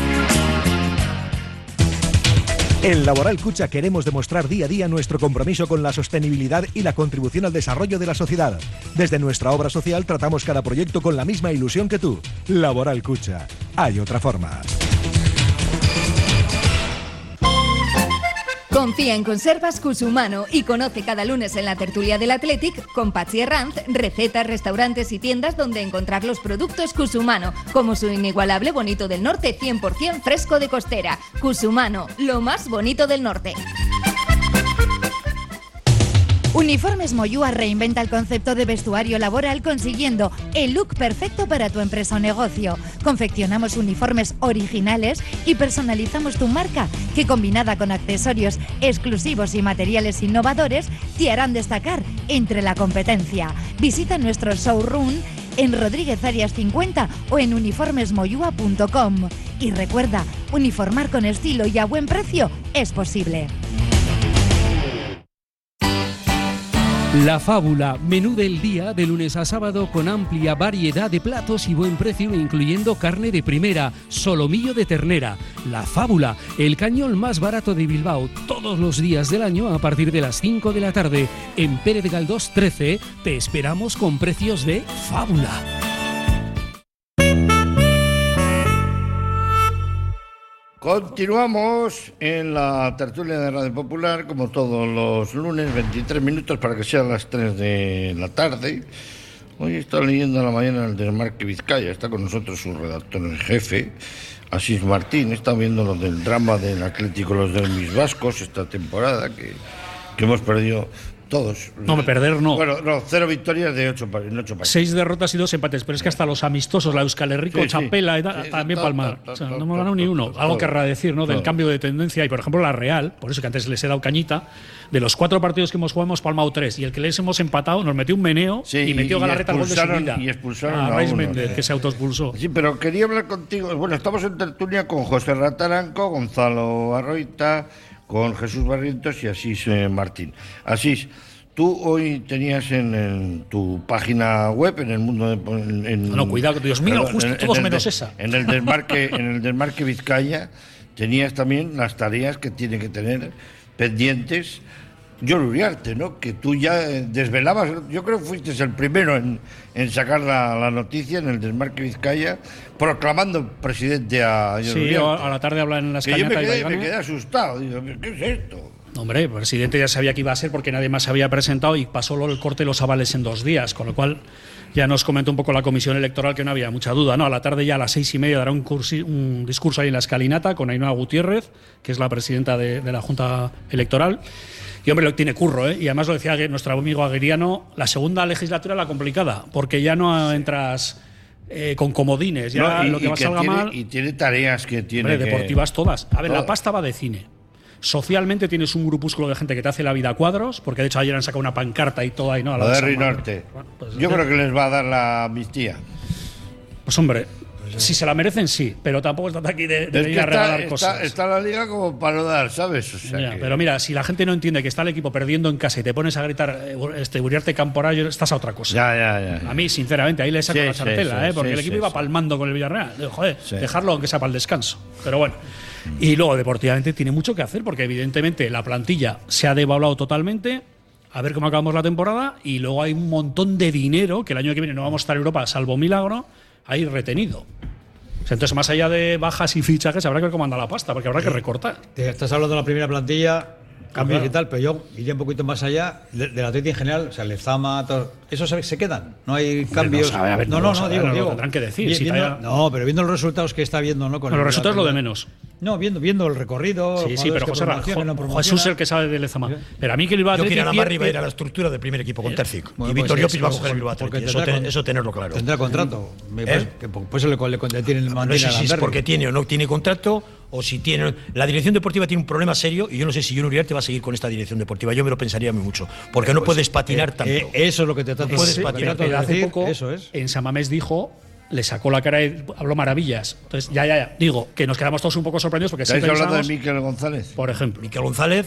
En Laboral Cucha queremos demostrar día a día nuestro compromiso con la sostenibilidad y la contribución al desarrollo de la sociedad. Desde nuestra obra social tratamos cada proyecto con la misma ilusión que tú. Laboral Cucha. Hay otra forma. Confía en Conservas Cusumano y conoce cada lunes en la tertulia del Athletic con Patxi Herranz recetas, restaurantes y tiendas donde encontrar los productos Cusumano, como su inigualable bonito del norte 100% fresco de costera. Cusumano, lo más bonito del norte. Uniformes Moyúa reinventa el concepto de vestuario laboral consiguiendo el look perfecto para tu empresa o negocio. Confeccionamos uniformes originales y personalizamos tu marca, que combinada con accesorios exclusivos y materiales innovadores te harán destacar entre la competencia. Visita nuestro showroom en Rodríguez Arias 50 o en uniformesmoyua.com. Y recuerda, uniformar con estilo y a buen precio es posible. La Fábula, menú del día de lunes a sábado con amplia variedad de platos y buen precio, incluyendo carne de primera, solomillo de ternera. La Fábula, el cañón más barato de Bilbao, todos los días del año a partir de las 5 de la tarde. En Pérez Galdós 13 te esperamos con precios de Fábula. Continuamos en la tertulia de Radio Popular, como todos los lunes, 23 minutos para que sean las 3 de la tarde. Hoy está leyendo a la mañana el Desmarque Vizcaya, está con nosotros su redactor en jefe, Asís Martín. Está viendo los del drama del Atlético, los del Mis Vascos, esta temporada que hemos perdido todos. No, perder no. Bueno, no, 0 victorias de 8 partidos. 6 derrotas y 2 empates, pero es que hasta los amistosos, la Euskal Herriko, Chapela, también palmar. O sea, no hemos ganado ni uno. Algo querrá decir, ¿no? Del cambio de tendencia. Y, por ejemplo, la Real, por eso que antes les he dado cañita, de los 4 partidos que hemos jugado hemos palmado 3. Y el que les hemos empatado nos metió un meneo y metió Galarreta al gol de su vida. Y expulsaron a Reis Méndez, que se autoexpulsó. Sí, pero quería hablar contigo. Bueno, estamos en tertulia con José Rataranco, Gonzalo Arroita, con Jesús Barrientos y Asís Martín. Asís, tú hoy tenías en tu página web, en el mundo de... no, cuidado, Dios mío, justo todos menos esa. En el Desmarque Vizcaya tenías también las tareas que tiene que tener pendientes Jon Uriarte, ¿no? Que tú ya desvelabas, yo creo que fuiste el primero en sacar la noticia en el Desmarque Vizcaya, proclamando presidente a Jon Uriarte. Sí, a la tarde hablan en las cañatas. Yo me quedé asustado, digo, ¿qué es esto? Hombre, el presidente ya sabía que iba a ser porque nadie más se había presentado y pasó el corte de los avales en 2 días, con lo cual ya nos comentó un poco la comisión electoral que no había mucha duda, ¿no? A la tarde ya a las 6:30 dará un discurso ahí en la escalinata con Ainhoa Gutiérrez, que es la presidenta de la Junta Electoral. Y hombre, lo tiene curro, ¿eh? Y además lo decía nuestro amigo Aguiriano, la segunda legislatura la complicada, porque ya no entras con comodines, ya lo que va a salga mal. Y tiene tareas que tiene. Hombre, deportivas todas. A ver, la pasta va de cine. Socialmente tienes un grupúsculo de gente que te hace la vida a cuadros, porque de hecho ayer han sacado una pancarta y todo ahí, ¿no? Lo de Rinorte. Bueno, pues yo creo que les va a dar la amnistía. Pues hombre, si se la merecen, sí, pero tampoco está aquí de ir a regalar cosas. Está la liga como para no dar, ¿sabes? O sea Pero mira, si la gente no entiende que está el equipo perdiendo en casa y te pones a gritar Uriarte Camporayo, estás a otra cosa. Ya. A mí, sinceramente, ahí le saco la chartela, porque el equipo iba palmando con el Villarreal. Joder, dejarlo aunque sea para el descanso. Pero bueno. Y luego, deportivamente, tiene mucho que hacer, porque evidentemente la plantilla se ha devaluado totalmente. A ver cómo acabamos la temporada. Y luego hay un montón de dinero que el año que viene no vamos a estar en Europa, salvo milagro, ahí retenido. Entonces, más allá de bajas y fichajes, habrá que comandar la pasta, porque habrá que recortar. Te estás hablando de la primera plantilla, cambios y tal, pero yo iría un poquito más allá del Atleti en general, o sea, Lezama, todo, ¿esos se quedan? ¿No hay cambios? No, digo, tendrán que decir. No, pero viendo los resultados que está viendo, ¿no? Los resultados es lo de menos. No, viendo el recorrido. Sí, pero José Jesús es el que sabe de Lezama. Pero a mí que el Bilbao Athletic. Yo quiero a la más arriba ir a la estructura del primer equipo con Terzic. Y Víctor Llopis va a coger el Bilbao Athletic. Eso tenerlo claro. Tendrá contrato. Pues le tiene el no sé si es porque tiene o no tiene contrato, o si tiene. La dirección deportiva tiene un problema serio, y yo no sé si Jon Uriarte va a seguir con esta dirección deportiva. Yo me lo pensaría muy mucho. Porque no puedes patinar tanto. Eso es lo que te trato de decir. Hace poco, en San Mamés dijo. Le sacó la cara y habló maravillas. Entonces, ya. Digo, que nos quedamos todos un poco sorprendidos porque ¿estáis hablando de Miquel González? Por ejemplo. Miquel González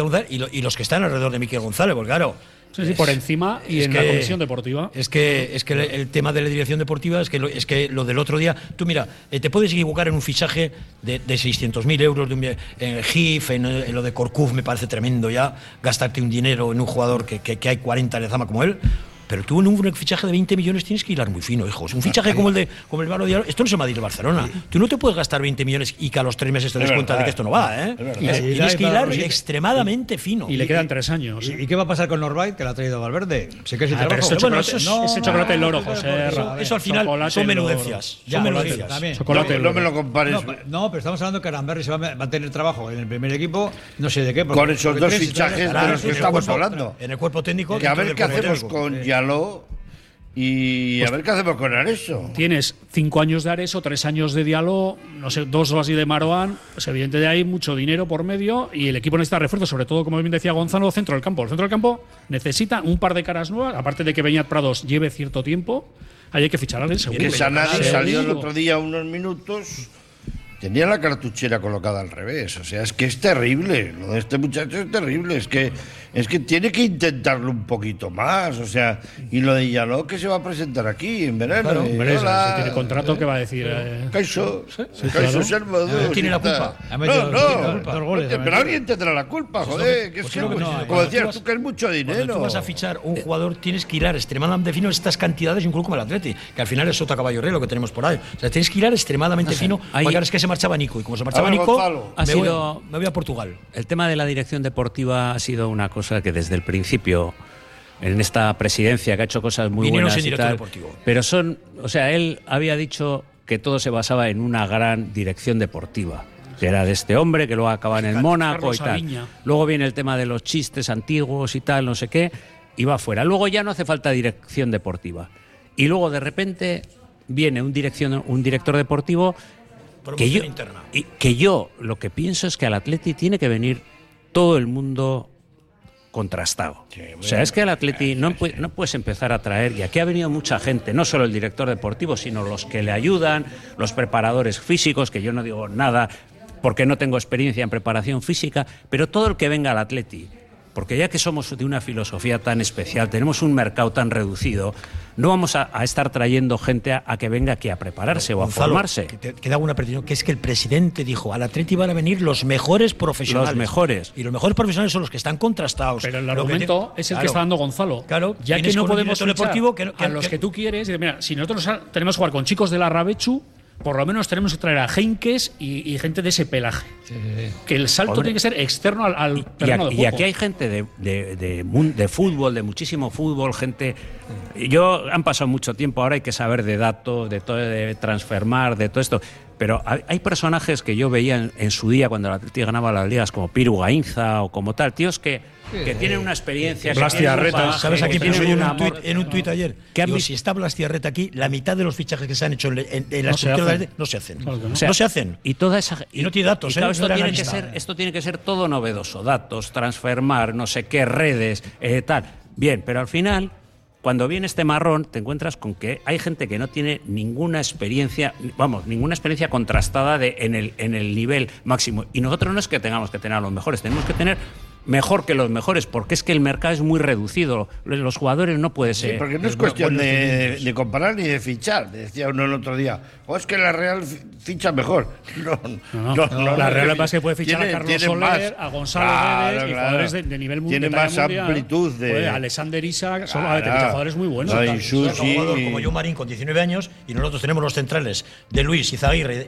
y los que están alrededor de Miquel González, porque claro. Sí, por encima y en la comisión deportiva. Es que el tema de la dirección deportiva es que lo del otro día. Tú mira, te puedes equivocar en un fichaje de 600.000 euros en GIF, en lo de Corcuf me parece tremendo ya, gastarte un dinero en un jugador que hay 40 en Lezama como él. Pero tú en un fichaje de 20 millones tienes que hilar muy fino, hijos. Un fichaje como el Barro Diallo, esto no es el Madrid o Barcelona. Tú no te puedes gastar 20 millones y que a los 3 meses te des cuenta de que esto no va, ¿eh? Tienes que hilar extremadamente fino. Y le quedan 3 años. ¿Y qué va a pasar con Norbait, que le ha traído Valverde? ¿Se queda sin trabajo? Ese chocolate loro, José. Eso al final son menudencias. No me lo compares. No, pero estamos hablando que Aranberri se va a tener trabajo en el primer equipo, no sé de qué. Con esos dos fichajes de los que estamos hablando. En el cuerpo técnico. Que a ver qué hacemos con Yaló. Y a ver qué hacemos con Areso. Tienes 5 años de Areso, 3 años de Diallo, no sé, 2 o así de Maroán. Pues evidentemente hay mucho dinero por medio y el equipo necesita refuerzo, sobre todo, como bien decía Gonzalo, centro del campo. El centro del campo necesita un par de caras nuevas, aparte de que Beñat Prados lleve cierto tiempo, hay que fichar a alguien seguro. Que Sanadi salió el otro día unos minutos. Tenía la cartuchera colocada al revés. O sea, es que es terrible. Lo de este muchacho es terrible. Es que tiene que intentarlo un poquito más. O sea, y lo de Yaló, que se va a presentar aquí en verano. Claro, si tiene contrato, ¿qué va a decir? Caixo Servo. Tiene la culpa. No. Pero alguien tendrá la culpa, joder. Como decías tú, que es mucho dinero. Cuando tú vas a fichar un jugador, tienes que hilar extremadamente fino estas cantidades y un club como el Atleti, que al final es Sota Caballo Rey lo que tenemos por ahí. O sea, tienes que hilar extremadamente fino. Es que se marchaba Nico, y como se marchaba Nico, me voy a Portugal. El tema de la dirección deportiva ha sido una cosa que desde el principio, en esta presidencia, que ha hecho cosas muy buenas y tal, pero él había dicho que todo se basaba en una gran dirección deportiva, que era de este hombre, que luego acaba en el Mónaco y tal. Luego viene el tema de los chistes antiguos y tal, no sé qué, y va fuera. Luego ya no hace falta dirección deportiva. Y luego de repente viene un director deportivo que yo lo que pienso es que al Atleti tiene que venir todo el mundo contrastado. O sea, es que al Atleti no puedes empezar a traer, y aquí ha venido mucha gente, no solo el director deportivo, sino los que le ayudan, los preparadores físicos, que yo no digo nada porque no tengo experiencia en preparación física, pero todo el que venga al Atleti, porque ya que somos de una filosofía tan especial, tenemos un mercado tan reducido, no vamos a estar trayendo gente a que venga aquí a prepararse o a formarse. Que da una precisión, que es que el presidente dijo, al Atleti van a venir los mejores profesionales. Los mejores. Y los mejores profesionales son los que están contrastados. Pero el argumento es el que está dando Gonzalo. Claro, ya que no podemos deportivo a los que tú quieres. Mira, si nosotros tenemos que jugar con chicos de la Rabechu, por lo menos tenemos que traer a Heinkes y gente de ese pelaje. Sí. Que el salto tiene que ser externo al terreno de juego. Y aquí hay gente de fútbol, de muchísimo fútbol, gente. Han pasado mucho tiempo, ahora hay que saber de datos, de todo, de Transfermarkt, de todo esto. Pero hay personajes que yo veía en su día cuando el Atleti ganaba las ligas, como Piru Gainza o como tal, tíos que tienen una experiencia. Blastiarreta. ¿Sabes a quién pensé yo en un tuit ayer? Digo, si está Blastiarreta aquí, la mitad de los fichajes que se han hecho en la estructura del Atleti no se hacen. O sea, no se hacen. Y toda esa, y no tiene datos. Y claro, esto tiene que ser todo novedoso. Datos, Transfermarkt, no sé qué, redes, tal. Bien, pero al final, cuando viene este marrón, te encuentras con que hay gente que no tiene ninguna experiencia contrastada en el nivel máximo. Y nosotros no es que tengamos que tener a los mejores, tenemos que tener mejor que los mejores, porque es que el mercado es muy reducido. Los jugadores no pueden ser. Sí, porque no es cuestión de comparar ni de fichar. Decía uno el otro día, es que la Real ficha mejor. No, la Real pasa que puede fichar a Carlos Soler, a Gonzalo Guedes, y jugadores de nivel mundial. Tiene más amplitud de. Alexander Isak, jugadores muy buenos. Un jugador como Joe Marín con 19 años, y nosotros tenemos los centrales de Luis, Izaguirre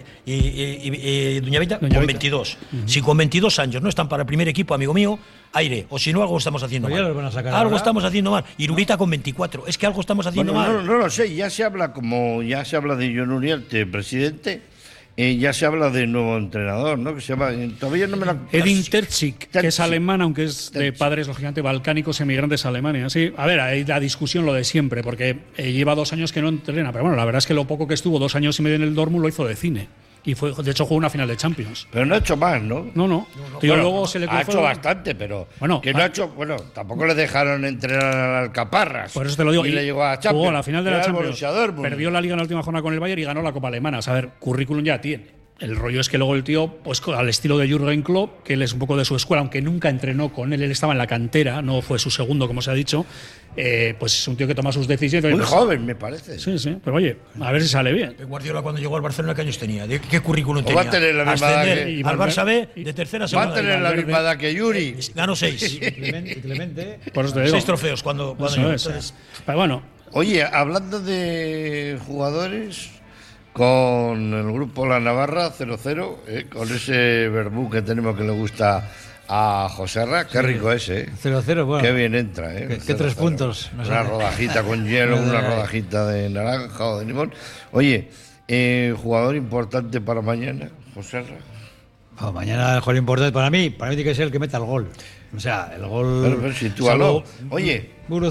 y Duñavita con 22. Si con 22 años no están para el primer equipo, amigo mío, aire, o si no, algo estamos haciendo mal. Algo estamos haciendo mal. Y Rurita con 24. Es que algo estamos haciendo mal. No lo sé. Ya se habla de John Uriarte, presidente. Ya se habla de nuevo entrenador, ¿no? Que se llama. Todavía no me la. Edin Terzic, que es alemán, aunque es de padres lógicamente balcánicos, emigrantes a Alemania. Sí, a ver, hay la discusión lo de siempre, porque lleva 2 años que no entrena. Pero bueno, la verdad es que lo poco que estuvo, 2 años y medio en el Dortmund, lo hizo de cine. Y de hecho jugó una final de Champions. Pero no ha hecho más, ¿no? No. Luego se le ha hecho bastante, pero tampoco le dejaron entrenar al Alcaparras. Por eso te lo digo. Y le llegó a Champions. Jugó la final de la Champions. Perdió la Liga en la última jornada con el Bayern y ganó la Copa Alemana. A ver, currículum ya tiene. El rollo es que luego el tío, pues al estilo de Jürgen Klopp, que él es un poco de su escuela, aunque nunca entrenó con él estaba en la cantera, no fue su segundo, como se ha dicho, pues es un tío que toma sus decisiones. Muy joven, me parece. Sí, pero oye, a ver si sale bien. Guardiola cuando llegó al Barcelona, ¿qué años tenía? ¿Qué currículum tenía? Va a tener la misma edad al Barça B, de tercera a segunda. Va a tener la misma edad que Yuri. Ganó 6. Clemente. 6 trofeos cuando llegó. Pero bueno. Oye, hablando de jugadores, con el grupo La Navarra 0-0, con ese verbú que tenemos que le gusta a Joserra, qué rico es, 0-0, bueno. Qué bien entra, Qué 3 puntos. Una rodajita con hielo, una rodajita de naranja o de limón. Oye, jugador importante para mañana, Joserra. Mañana el jugador importante para mí tiene que ser el que meta el gol. O sea, el gol. Pero sitúalo. Oye,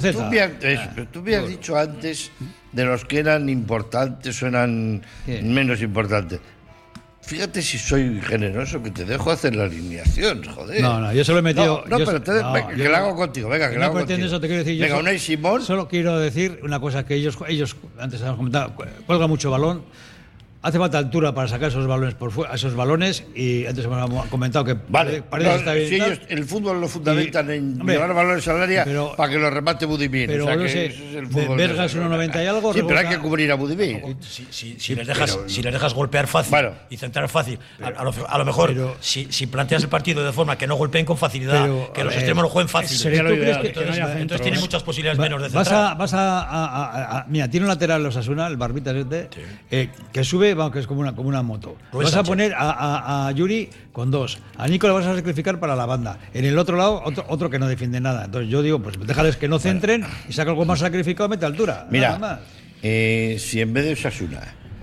tú me has dicho antes de los que eran importantes o eran menos importantes. Fíjate si soy generoso, que te dejo hacer la alineación, joder. No, yo se lo he metido. Que la hago contigo, venga, que la hago contigo. Eso te quiero decir. Venga, Unai Simón. Solo quiero decir una cosa, que ellos antes habíamos comentado, cuelga mucho balón. Hace falta altura para sacar esos balones esos balones, y antes hemos comentado que está bien. Si ellos el fútbol lo fundamentan en llevar balones al área para que lo remate Budimir. Pero no sé, Vergas 1.90 y algo. Sí, pero hay que cubrir a Budimir. Si les dejas golpear fácil y centrar fácil, a lo mejor si planteas el partido de forma que no golpeen con facilidad, que los extremos no jueguen fácil, sería lo ideal. Entonces tiene muchas posibilidades menos de centrar. Mira, tiene un lateral los Osasuna, el Barbitas que sube, que es como una moto. Vas a poner a Yuri con 2. A Nico le vas a sacrificar para la banda. En el otro lado, otro que no defiende nada. Entonces yo digo, pues déjales que no centren y saca algo más sacrificado, mete altura. Mira, si en vez de Osasuna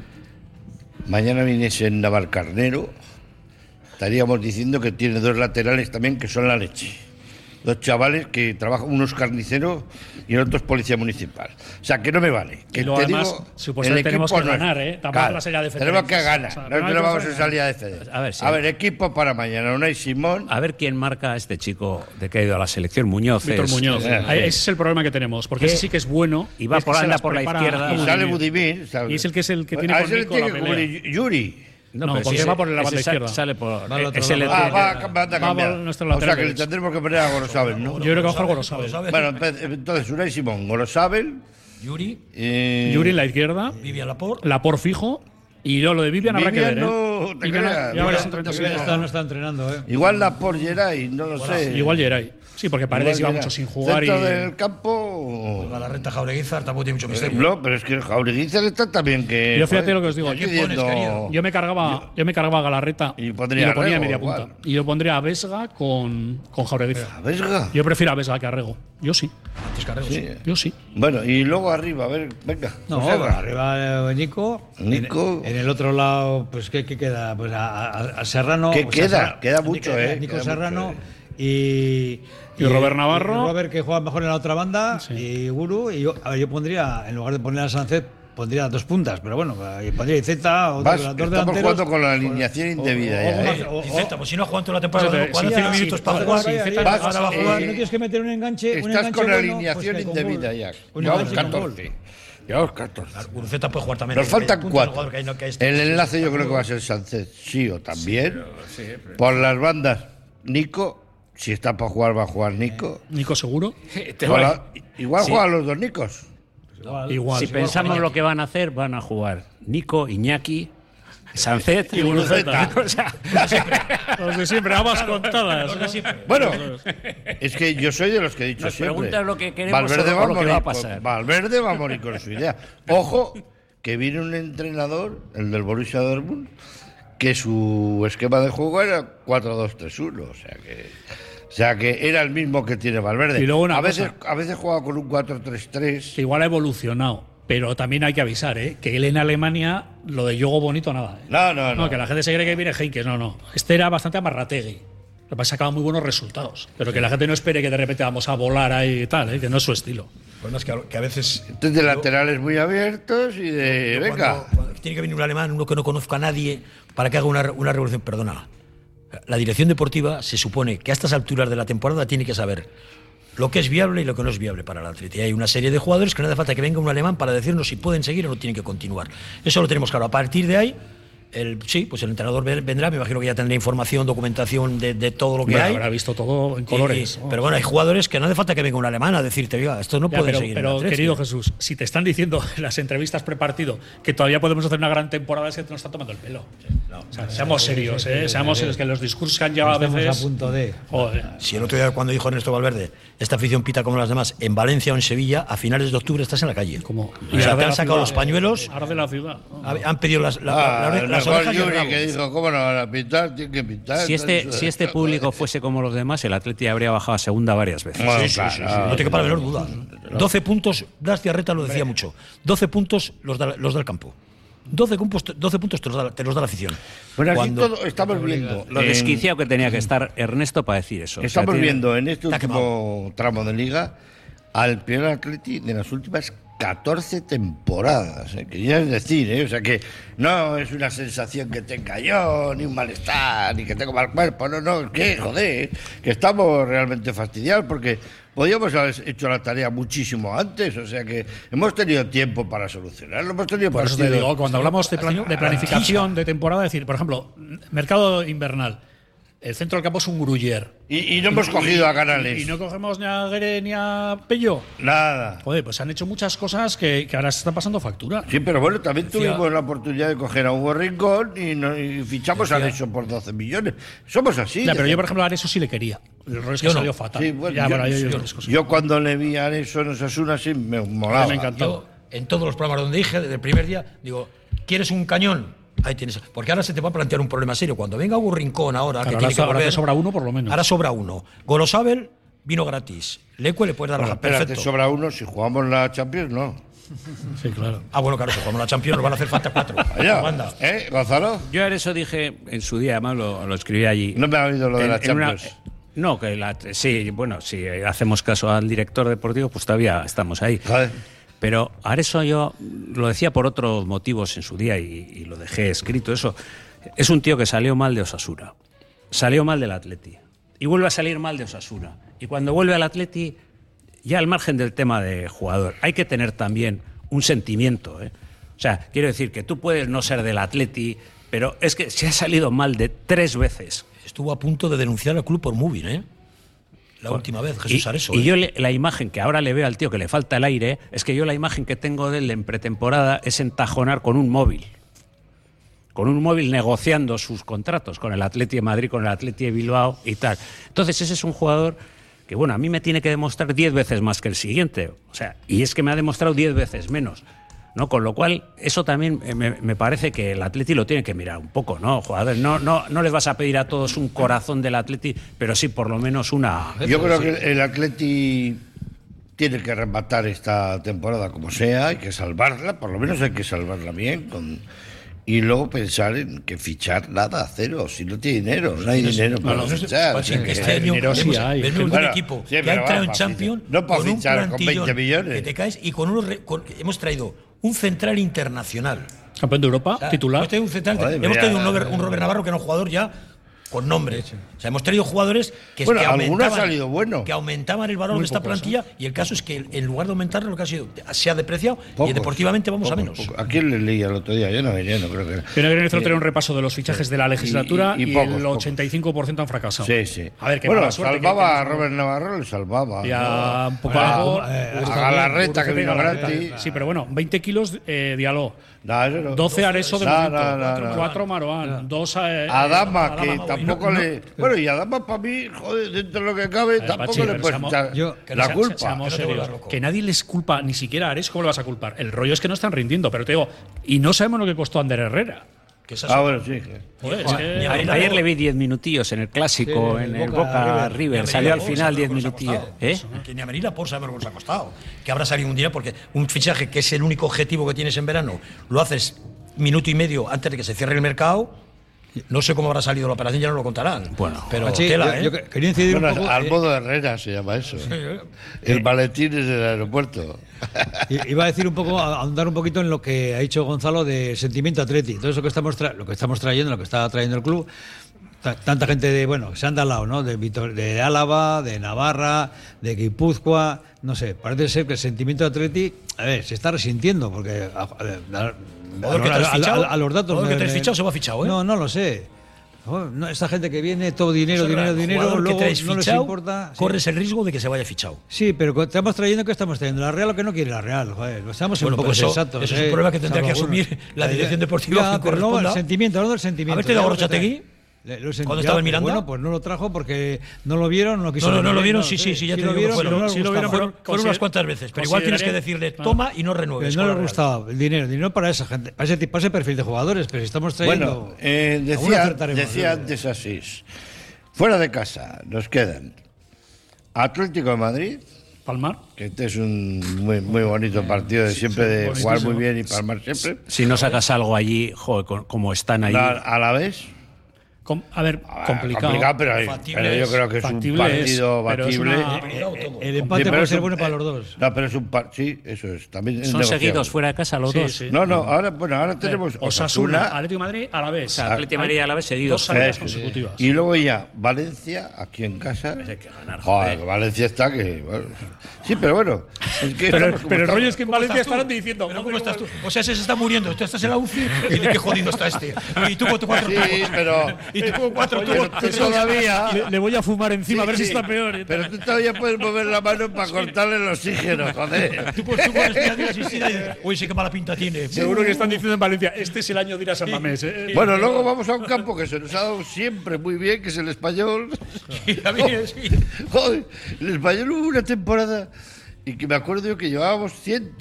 mañana viniese en Navalcarnero, estaríamos diciendo que tiene 2 laterales también que son la leche. 2 chavales que trabajan, unos carniceros y el otro es policía municipal. O sea, que no me vale. Que y luego, además, supuestamente tenemos que ganar, Tampoco la salida de defender. Tenemos que ganar, no vamos a salir a defender. A ver, equipo para mañana, Unai Simón. A ver quién marca a este chico de que ha ido a la selección, Muñoz. Víctor Muñoz. Ese es el problema que tenemos, porque ese sí que es bueno. Y va por la izquierda. Y sale Budimir. Y es el que tiene por Nico la pelea. Yuri. No, porque va por la banda izquierda. Sale por va a cambiar. O sea, que le tendremos que poner a Gorosabel, ¿no? Yo creo que va a jugar Gorosabel. Bueno, entonces Unai Simón, Gorosabel, Yuri en la izquierda, Vivian Laporte fijo, y lo de Vivian habrá que ver. No está entrenando, Igual Laporte Geray, no lo sé. Igual Geray. Sí, porque Paredes iba mucho sin jugar. Centro del campo. Pues la renta Jaureguizar tampoco tiene mucho misterio. No, pero es que Jaureguizar está también que. Yo fíjate lo que os digo. Yo me cargaba a Galarreta y lo ponía a media punta. Y yo pondría a Vesga con Jaureguizar. ¿A Vesga? Yo prefiero a Vesga que a Rego. Yo sí. Antes que a Rego, sí. Yo sí. Bueno, y luego arriba, a ver, venga. No, arriba Nico. En el otro lado, pues ¿qué queda? Pues a Serrano. ¿Qué queda? Queda mucho, Nico Serrano y Robert Navarro. Y Robert, que juega mejor en la otra banda, y Guru. Y yo pondría, en lugar de poner a Sánchez, pondría 2 puntas, pero bueno, pondría Iceta o dos delanteros. Estamos jugando con la alineación indebida ya. Iceta, pues si no ha jugado toda la temporada, 45 minutos para jugar. Ahora va a jugar. No tienes que meter un enganche. Estás con la alineación indebida ya. Llevamos 14. Llevamos 14. Uruceta puede jugar también. Nos faltan 4. El enlace yo creo que va a ser Sánchez, sí o también. Por las bandas, Nico. Si está para jugar, va a jugar Nico. ¿Nico seguro? Igual juegan los 2 Nicos. Igual. Si pensamos lo que van a hacer, van a jugar Nico, Iñaki, Sánchez y Uruceta. O sea, los de siempre, ambas contadas. Bueno, es que yo soy de los que he dicho siempre. Preguntas lo que queremos Valverde o lo que va a pasar. Valverde va a morir con su idea. Ojo, que viene un entrenador, el del Borussia Dortmund, que su esquema de juego era 4-2-3-1, o sea que era el mismo que tiene Valverde. Y luego a veces juega con un 4-3-3. Que igual ha evolucionado, pero también hay que avisar, que él en Alemania lo de juego bonito nada. No, que la gente se cree que viene Heynckes, no. Este era bastante amarrategui. Lo que pasa es que sacaba muy buenos resultados, pero que la gente no espere que de repente vamos a volar ahí y tal, que no es su estilo. Bueno, es que a veces. Entonces de laterales muy abiertos y de. Venga. Cuando tiene que venir un alemán, uno que no conozca a nadie, para que haga una revolución. Perdona. La dirección deportiva se supone que a estas alturas de la temporada tiene que saber lo que es viable y lo que no es viable para el Atleti. Hay una serie de jugadores que no hace falta que venga un alemán para decirnos si pueden seguir o no tienen que continuar. Eso lo tenemos claro. A partir de ahí. Pues el entrenador vendrá, me imagino que ya tendrá información, documentación de todo lo que hay. Habrá visto todo en colores. Pero bueno, hay jugadores que no hace falta que venga un alemán a decirte, oiga, esto no puede seguir. Pero querido Jesús, si te están diciendo en las entrevistas prepartido que todavía podemos hacer una gran temporada, es que te nos está tomando el pelo. Seamos serios, seamos serios, que los discursos que han llegado a veces. Estamos a punto de. Joder. Si el otro día, cuando dijo Ernesto Valverde, esta afición pita como las demás, en Valencia o en Sevilla, a finales de octubre estás en la calle. ¿Cómo? O sea, te han sacado los pañuelos. Arde la ciudad. Han pedido las orejas. Que dijo, ¿cómo no van a pintar? Tienen que pintar. Si este público fuese como los demás, el Atleti habría bajado a segunda varias veces. Bueno, sí. No te quepa la menor duda. 12 puntos, Das Ciarreta lo decía mucho. 12 puntos los del campo. 12 puntos te los da la afición. Bueno, así todo estamos viendo. Lo desquiciado que tenía que estar Ernesto para decir eso. Estamos viendo en este último tramo de liga al peor Atleti de las últimas 14 temporadas, que ya es decir, o sea que no es una sensación que tenga yo, ni un malestar, ni que tengo mal cuerpo, no, que joder, que estamos realmente fastidiados porque podíamos haber hecho la tarea muchísimo antes, o sea que hemos tenido tiempo para solucionarlo, hemos tenido Por eso te digo, cuando hablamos de planificación de temporada, es decir, por ejemplo, mercado invernal, el centro del campo es un gruyer. Y no hemos cogido a Canales. Y no cogemos ni a Guerre ni a Pello. Nada. Joder, pues han hecho muchas cosas que ahora se están pasando factura. Sí, pero bueno, también tuvimos la oportunidad de coger a Hugo Rincón y fichamos a Areso por 12 millones. Somos así. Pero yo, por ejemplo, a Areso sí le quería. El error es que salió fatal. Sí, bueno, yo cuando le vi a Areso en Osasuna sí me molaba. Me encantó. En todos los programas donde dije, desde el primer día, digo, ¿quieres un cañón? Ahí tienes. Porque ahora se te va a plantear un problema serio. Cuando venga Hugo Rincón ahora, que tiene que volver, ahora sobra uno por lo menos. Ahora sobra uno. Golosabel vino gratis. Lecue le puedes dar la perfecto. Sobra uno, si jugamos la Champions, no. Sí, claro. Bueno, claro, si jugamos la Champions nos van a hacer falta 4. Gonzalo. Yo a eso dije en su día, además lo escribí allí. No me ha oído lo de la Champions. No, sí, si hacemos caso al director deportivo, pues todavía estamos ahí. Joder. Pero a eso yo lo decía por otros motivos en su día y lo dejé escrito. Eso es un tío que salió mal de Osasuna, salió mal del Atleti y vuelve a salir mal de Osasuna. Y cuando vuelve al Atleti, ya al margen del tema de jugador, hay que tener también un sentimiento. O sea, quiero decir que tú puedes no ser del Atleti, pero es que se ha salido mal de 3 veces. Estuvo a punto de denunciar al club por moving, La última vez, Jesús Areso. Y yo la imagen que ahora le veo al tío que le falta el aire, es que yo la imagen que tengo de él en pretemporada es entajonar con un móvil. Con un móvil negociando sus contratos con el Atleti de Madrid, con el Atleti de Bilbao y tal. Entonces ese es un jugador que bueno, a mí me tiene que demostrar 10 veces más que el siguiente. O sea, y es que me ha demostrado 10 veces menos, ¿no? Con lo cual, eso también me parece que el Atleti lo tiene que mirar un poco, ¿no? Jugadores, no les vas a pedir a todos un corazón del Atleti, pero sí por lo menos una... Yo creo que el Atleti tiene que rematar esta temporada como sea, hay que salvarla, por lo menos hay que salvarla bien, y luego pensar en que fichar nada, cero, si no tiene dinero, no hay dinero para fichar. Este año vemos un equipo que ha entrado en Champions con un plantillón con 20 millones que te caes, y hemos traído un central internacional. Campeón de Europa, titular. Hemos traído un Robert Navarro, que era un jugador ya con nombre. O sea, hemos traído jugadores que aumentaban el valor de esta plantilla, y el caso es que en lugar de aumentarlo, lo que ha sido, se ha depreciado, y deportivamente vamos a menos. ¿A quién le leía el otro día? Yo no creo que... Tiene que tener un repaso de los fichajes de la legislatura y el 85% han fracasado. Sí. A ver, bueno, salvaba a Robert Navarro, le salvaba. Y a un poco a Galarreta, que vino gratis. Sí, pero bueno, 20 kilos Diallo. 12 Areso de momento, 4 Maroán, 2 Adama, que tampoco le... Bueno, y Adama para mí, joder, dentro de lo que cabe, tampoco le puedes echar la culpa. Seamos serios, que nadie les culpa, ni siquiera a Areso, ¿cómo le vas a culpar? El rollo es que no están rindiendo, pero te digo, y no sabemos lo que costó Ander Herrera. Bueno, sí. Ayer le vi 10 minutillos en el clásico, en el Boca River. Salió al final 10 minutillos. Que ni a Merila por saber lo que os ha costado. Que habrá salido un día, porque un fichaje que es el único objetivo que tienes en verano, lo haces minuto y medio antes de que se cierre el mercado. No sé cómo habrá salido la operación, ya no lo contarán. Bueno, pero yo quería incidir un poco. Al modo de Herrera se llama eso. El maletín es del aeropuerto. Iba a decir un poco, a ahondar un poquito en lo que ha dicho Gonzalo de sentimiento Atleti. Todo eso que estamos trayendo, lo que está trayendo el club. Tanta gente se han dado, ¿no? De Álava, de Navarra, de Guipúzcoa, no sé. Parece ser que el sentimiento de Atleti, se está resintiendo, porque a los datos. Todo que te has fichado se va fichado, ¿eh? No lo sé. No, esta gente que viene, todo dinero, luego que fichado, no les importa. Corres el riesgo de que se vaya fichado. Sí, pero estamos trayendo, ¿qué estamos trayendo? ¿La Real o que no quiere la Real? Joder, estamos un poco sensatos. Eso es un problema que tendrá que asumir la dirección deportiva. Pero no, el sentimiento, hablando del sentimiento. ¿Haberte dado Gorrochategui? Cuando estaba en Miranda, bueno, pues no lo trajo porque no lo vieron, no quiso. No lo vieron, sí, ya te digo. Fueron unas cuantas veces, pero igual tienes que decirle toma y no renueves. No le gustaba el dinero para esa gente, para ese perfil de jugadores, pero si estamos trayendo. Decía antes Asís, fuera de casa nos quedan Atlético de Madrid, Palmar, que este es un muy bonito partido de siempre, de jugar muy bien y palmar siempre. Si no sacas algo allí, joder, como están ahí. A la vez. Complicado, pero yo creo que es un partido batible. El empate puede ser bueno para los dos. No, pero es un sí, eso es. También son seguidos fuera de casa los dos. Sí. No, ahora tenemos Osasuna, Atlético de Madrid, Alavés. Atlético de Madrid y Alavés seguidos. 2 salidas consecutivas. Y luego ya Valencia, aquí en casa. Hay que ganar, joder. Valencia está que... Bueno, sí, pero bueno. Es que pero el rollo es que en Valencia estarán diciendo... ¿Cómo estás tú? O sea, se está muriendo. Tú estás en la UCI y de qué jodido está este. Y tú con tu 4 tubos. Sí, pero... Y tú con 4 tubos. Todavía... Le voy a fumar encima a ver si está peor. Pero tú todavía puedes mover la mano para cortarle el oxígeno, joder. Tú con respiración asistida y dices, uy, sí, qué mala pinta tiene. Seguro que están diciendo en Valencia, este es el año de ir a San Mamés. Bueno, luego vamos a un campo que se nos ha dado siempre muy bien, que es el Español. Joder, el Español hubo una temporada y que me acuerdo yo que llevábamos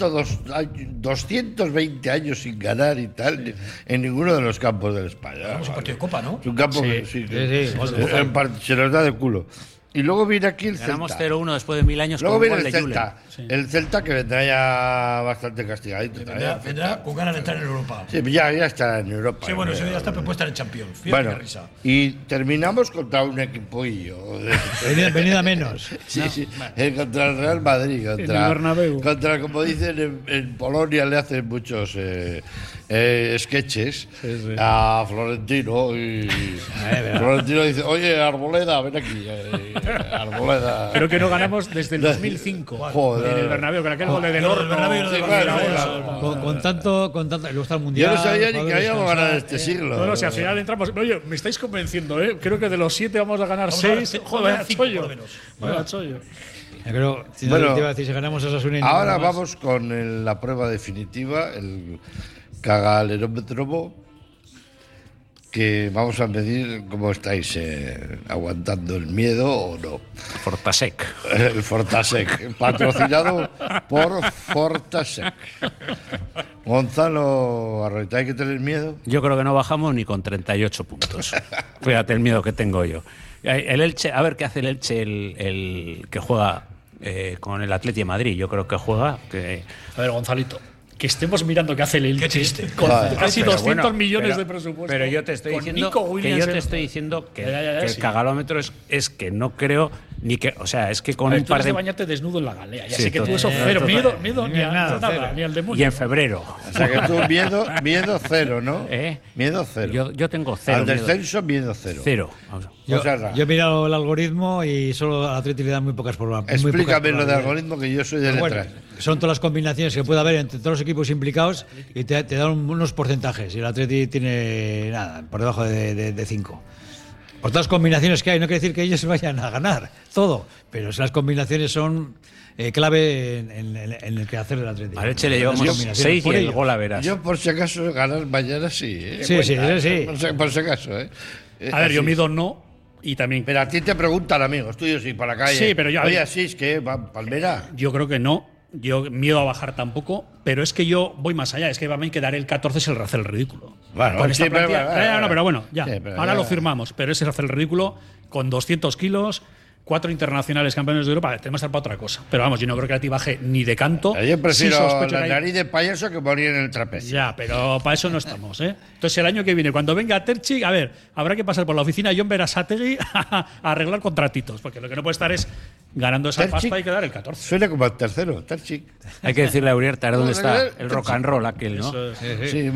220 años sin ganar y tal en ninguno de los campos del Español. Es un partido de Copa, ¿no? Es un campo que se nos da de culo. Y luego viene aquí el Celta. Ganamos 0-1 después de 1000 años. Luego viene el Celta. El Celta que vendrá ya bastante castigadito. Vendrá con ganas de entrar en Europa. Sí, ya está en Europa. Sí, bueno, ya está propuesta en Champions. Bueno, y terminamos contra un equipillo. Venida menos. Sí. Contra el Real Madrid. Contra, como dicen en Polonia, le hacen muchos sketches a Florentino. Y Florentino dice, oye, Arboleda, ven aquí. Arboleda. Creo que no ganamos desde el 2005 en el Bernabéu, con aquel gol de Delor. Con tanto le gusta el Mundial. Yo no sabía ni que habíamos ganado este siglo. No, si al final entramos. Oye, me estáis convenciendo, ¿eh? Creo que de los 7 vamos a ganar 6. Joder, chollo. Vaya chollo. Creo, te iba a decir, si ganamos esas unidades. Ahora vamos con la prueba definitiva, el cagalerómetro. que vamos a medir cómo estáis aguantando el miedo o no. Fortasec. El Fortasec, patrocinado por Fortasec. Gonzalo Arroita, ¿hay que tener miedo? Yo creo que no bajamos ni con 38 puntos. Fíjate el miedo que tengo yo. El Elche, a ver qué hace el Elche, el que juega con el Atleti de Madrid. Yo creo que juega... A ver, Gonzalito, que estemos mirando qué hace el Elche con Vale. casi 200 millones pero, de presupuesto. Pero yo te estoy diciendo que el sí. cagalómetro es que no creo ni que, o sea, es que con un par de bañarte desnudo en la galea. Ya sí, sé que tú eso cero, miedo ni a nada, ni al demonio. Y en febrero. O sea que tú miedo cero, ¿no? Miedo cero. Yo tengo cero. Al descenso miedo cero. Cero. Yo he mirado el algoritmo y solo a la Atleti le dan muy pocas probabilidades. Explícame lo de algoritmo, que yo soy de letras. Son todas las combinaciones que puede haber entre todos los equipos implicados y te dan unos porcentajes. Y el Atleti tiene nada, por debajo de 5. Por todas las combinaciones que hay, no quiere decir que ellos vayan a ganar todo, pero las combinaciones son clave en el que hacer el Atleti. A Leche le llevamos 6 y el gol a veras. Yo, por si acaso, ganar mañana sí. Sí. Por si acaso, A ver, yo mido no. Y también. Pero a ti te preguntan, amigos tuyos, y para la calle. Sí, pero yo. Oye, así es que Palmera. Yo creo que no. Yo miedo a bajar tampoco, pero es que yo voy más allá. Es que para mí quedar el 14 es el hacer el ridículo. Bueno, con esta sí, plantilla, pero bueno, ya. Sí, pero ahora ya. lo firmamos, pero es el hacer el ridículo con 200 kilos, 4 internacionales campeones de Europa. Tenemos que estar para otra cosa. Pero vamos, yo no creo que a ti baje ni de canto. Yo prefiero Sí, sospecho la que nariz de payaso que morir en el trapecio. Ya, pero para eso no estamos, ¿eh? Entonces, el año que viene, cuando venga Terchi, a ver, habrá que pasar por la oficina John Berasategui a arreglar contratitos, porque lo que no puede estar es ganando esa pasta y quedar el 14. Suena como el tercero, Terchi. Hay que decirle a Uriarte dónde está el rock and roll aquel, ¿no? Sí,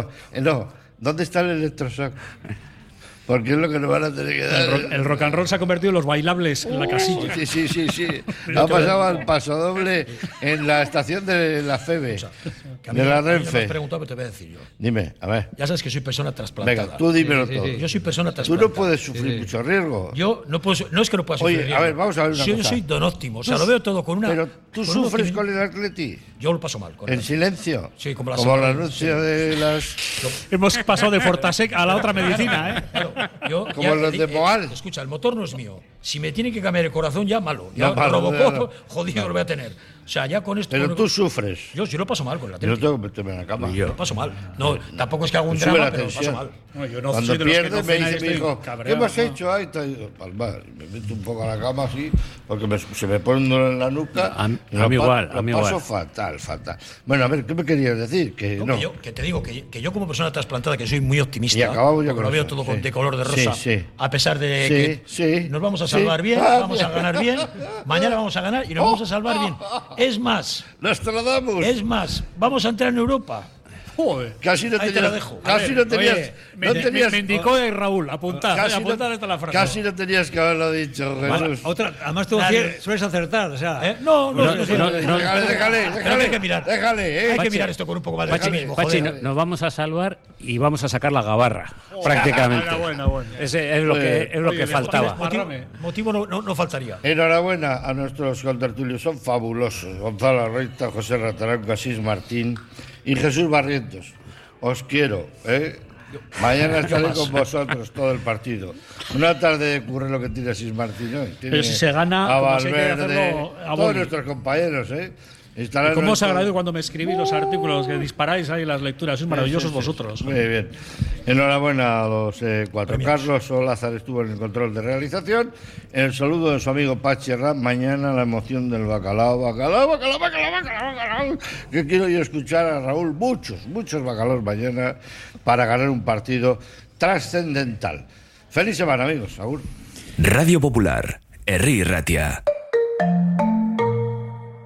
no. ¿Dónde está el electroshock? Porque es lo que nos van a tener que dar. El rock and roll se ha convertido en los bailables en la casilla. Sí. Ha pasado al pasodoble en la estación de la FEBE, de la Renfe. Me has preguntado, pero te voy a decir yo. Dime, a ver. Ya sabes que soy persona trasplantada. Venga, tú dímelo todo. Yo soy persona trasplantada. Tú no puedes sufrir mucho riesgo. Yo no puedo, no es que no pueda sufrir. Oye, a ver, vamos a ver una cosa. Yo soy donóptimo, o sea, lo veo todo con una. Pero tú sufres con el Atleti. Yo lo paso mal. ¿En silencio? Sí, como el anuncio de las. Hemos pasado de Fortasec a la otra medicina, ¿eh? Claro, como los de Moal. Escucha, el motor no es mío. Si me tiene que cambiar el corazón, ya malo. Ya no, malo, Robocop, jodido lo voy a tener. O sea, ya con esto. Pero tú sufres. Yo lo paso mal con la Yo tengo que meterme en la cama. Yo lo paso mal. No, tampoco es que haga un sube drama, la pero lo tensión. paso mal. No, yo no Cuando soy de los que pierdes, no me cena y dice mi estoy hijo, cabreado, ¿qué me has hecho? Ay, Palma, me meto un poco a la cama así, porque se me pone un dolor en la nuca. A mí igual. Paso fatal. Bueno, a ver, ¿qué me querías decir? Que te digo que yo como persona trasplantada, que soy muy optimista, y acabamos ya con lo veo todo de color de rosa, a pesar de que nos vamos a salvar bien, vamos a ganar bien, mañana vamos a ganar y nos vamos a salvar bien. Es más, vamos a entrar en Europa. Joder. Casi no tenías. Te lo dejo. Casi no tenías. Me indicó Raúl, apuntar esta la frase. Casi no tenías que haberlo dicho, Jesús. Además, tú sueles acertar, o sea. No. Déjale. Hay que mirar. Déjale, Hay que mirar esto con un poco más de cinismo. Pachi, nos vamos a salvar y vamos a sacar la gabarra, prácticamente. Bueno. Ese es lo que faltaba. Motivo no faltaría. Enhorabuena a nuestros contertulios, son fabulosos. Gonzalo Arroita, José Ratarán, Asís Martín y Jesús Barrientos. Os quiero, ¿eh? Mañana estaré con vosotros todo el partido. Una tarde de curre lo que tiene Asís Martín hoy. Pero si se gana, a como si hay que Valverde, hacerlo a todos boli. nuestros compañeros, ¿eh? ¿Y cómo os agradezco cuando me escribís los artículos que disparáis ahí las lecturas? Sois maravillosos vosotros. Muy bien. Enhorabuena a los cuatro. Carlos Olázar estuvo en el control de realización. El saludo de su amigo Pachi Ram. Mañana la emoción del bacalao. Que quiero yo escuchar a Raúl muchos bacalaos mañana para ganar un partido trascendental. Feliz semana, amigos. Agur. Radio Popular, Herri Ratia.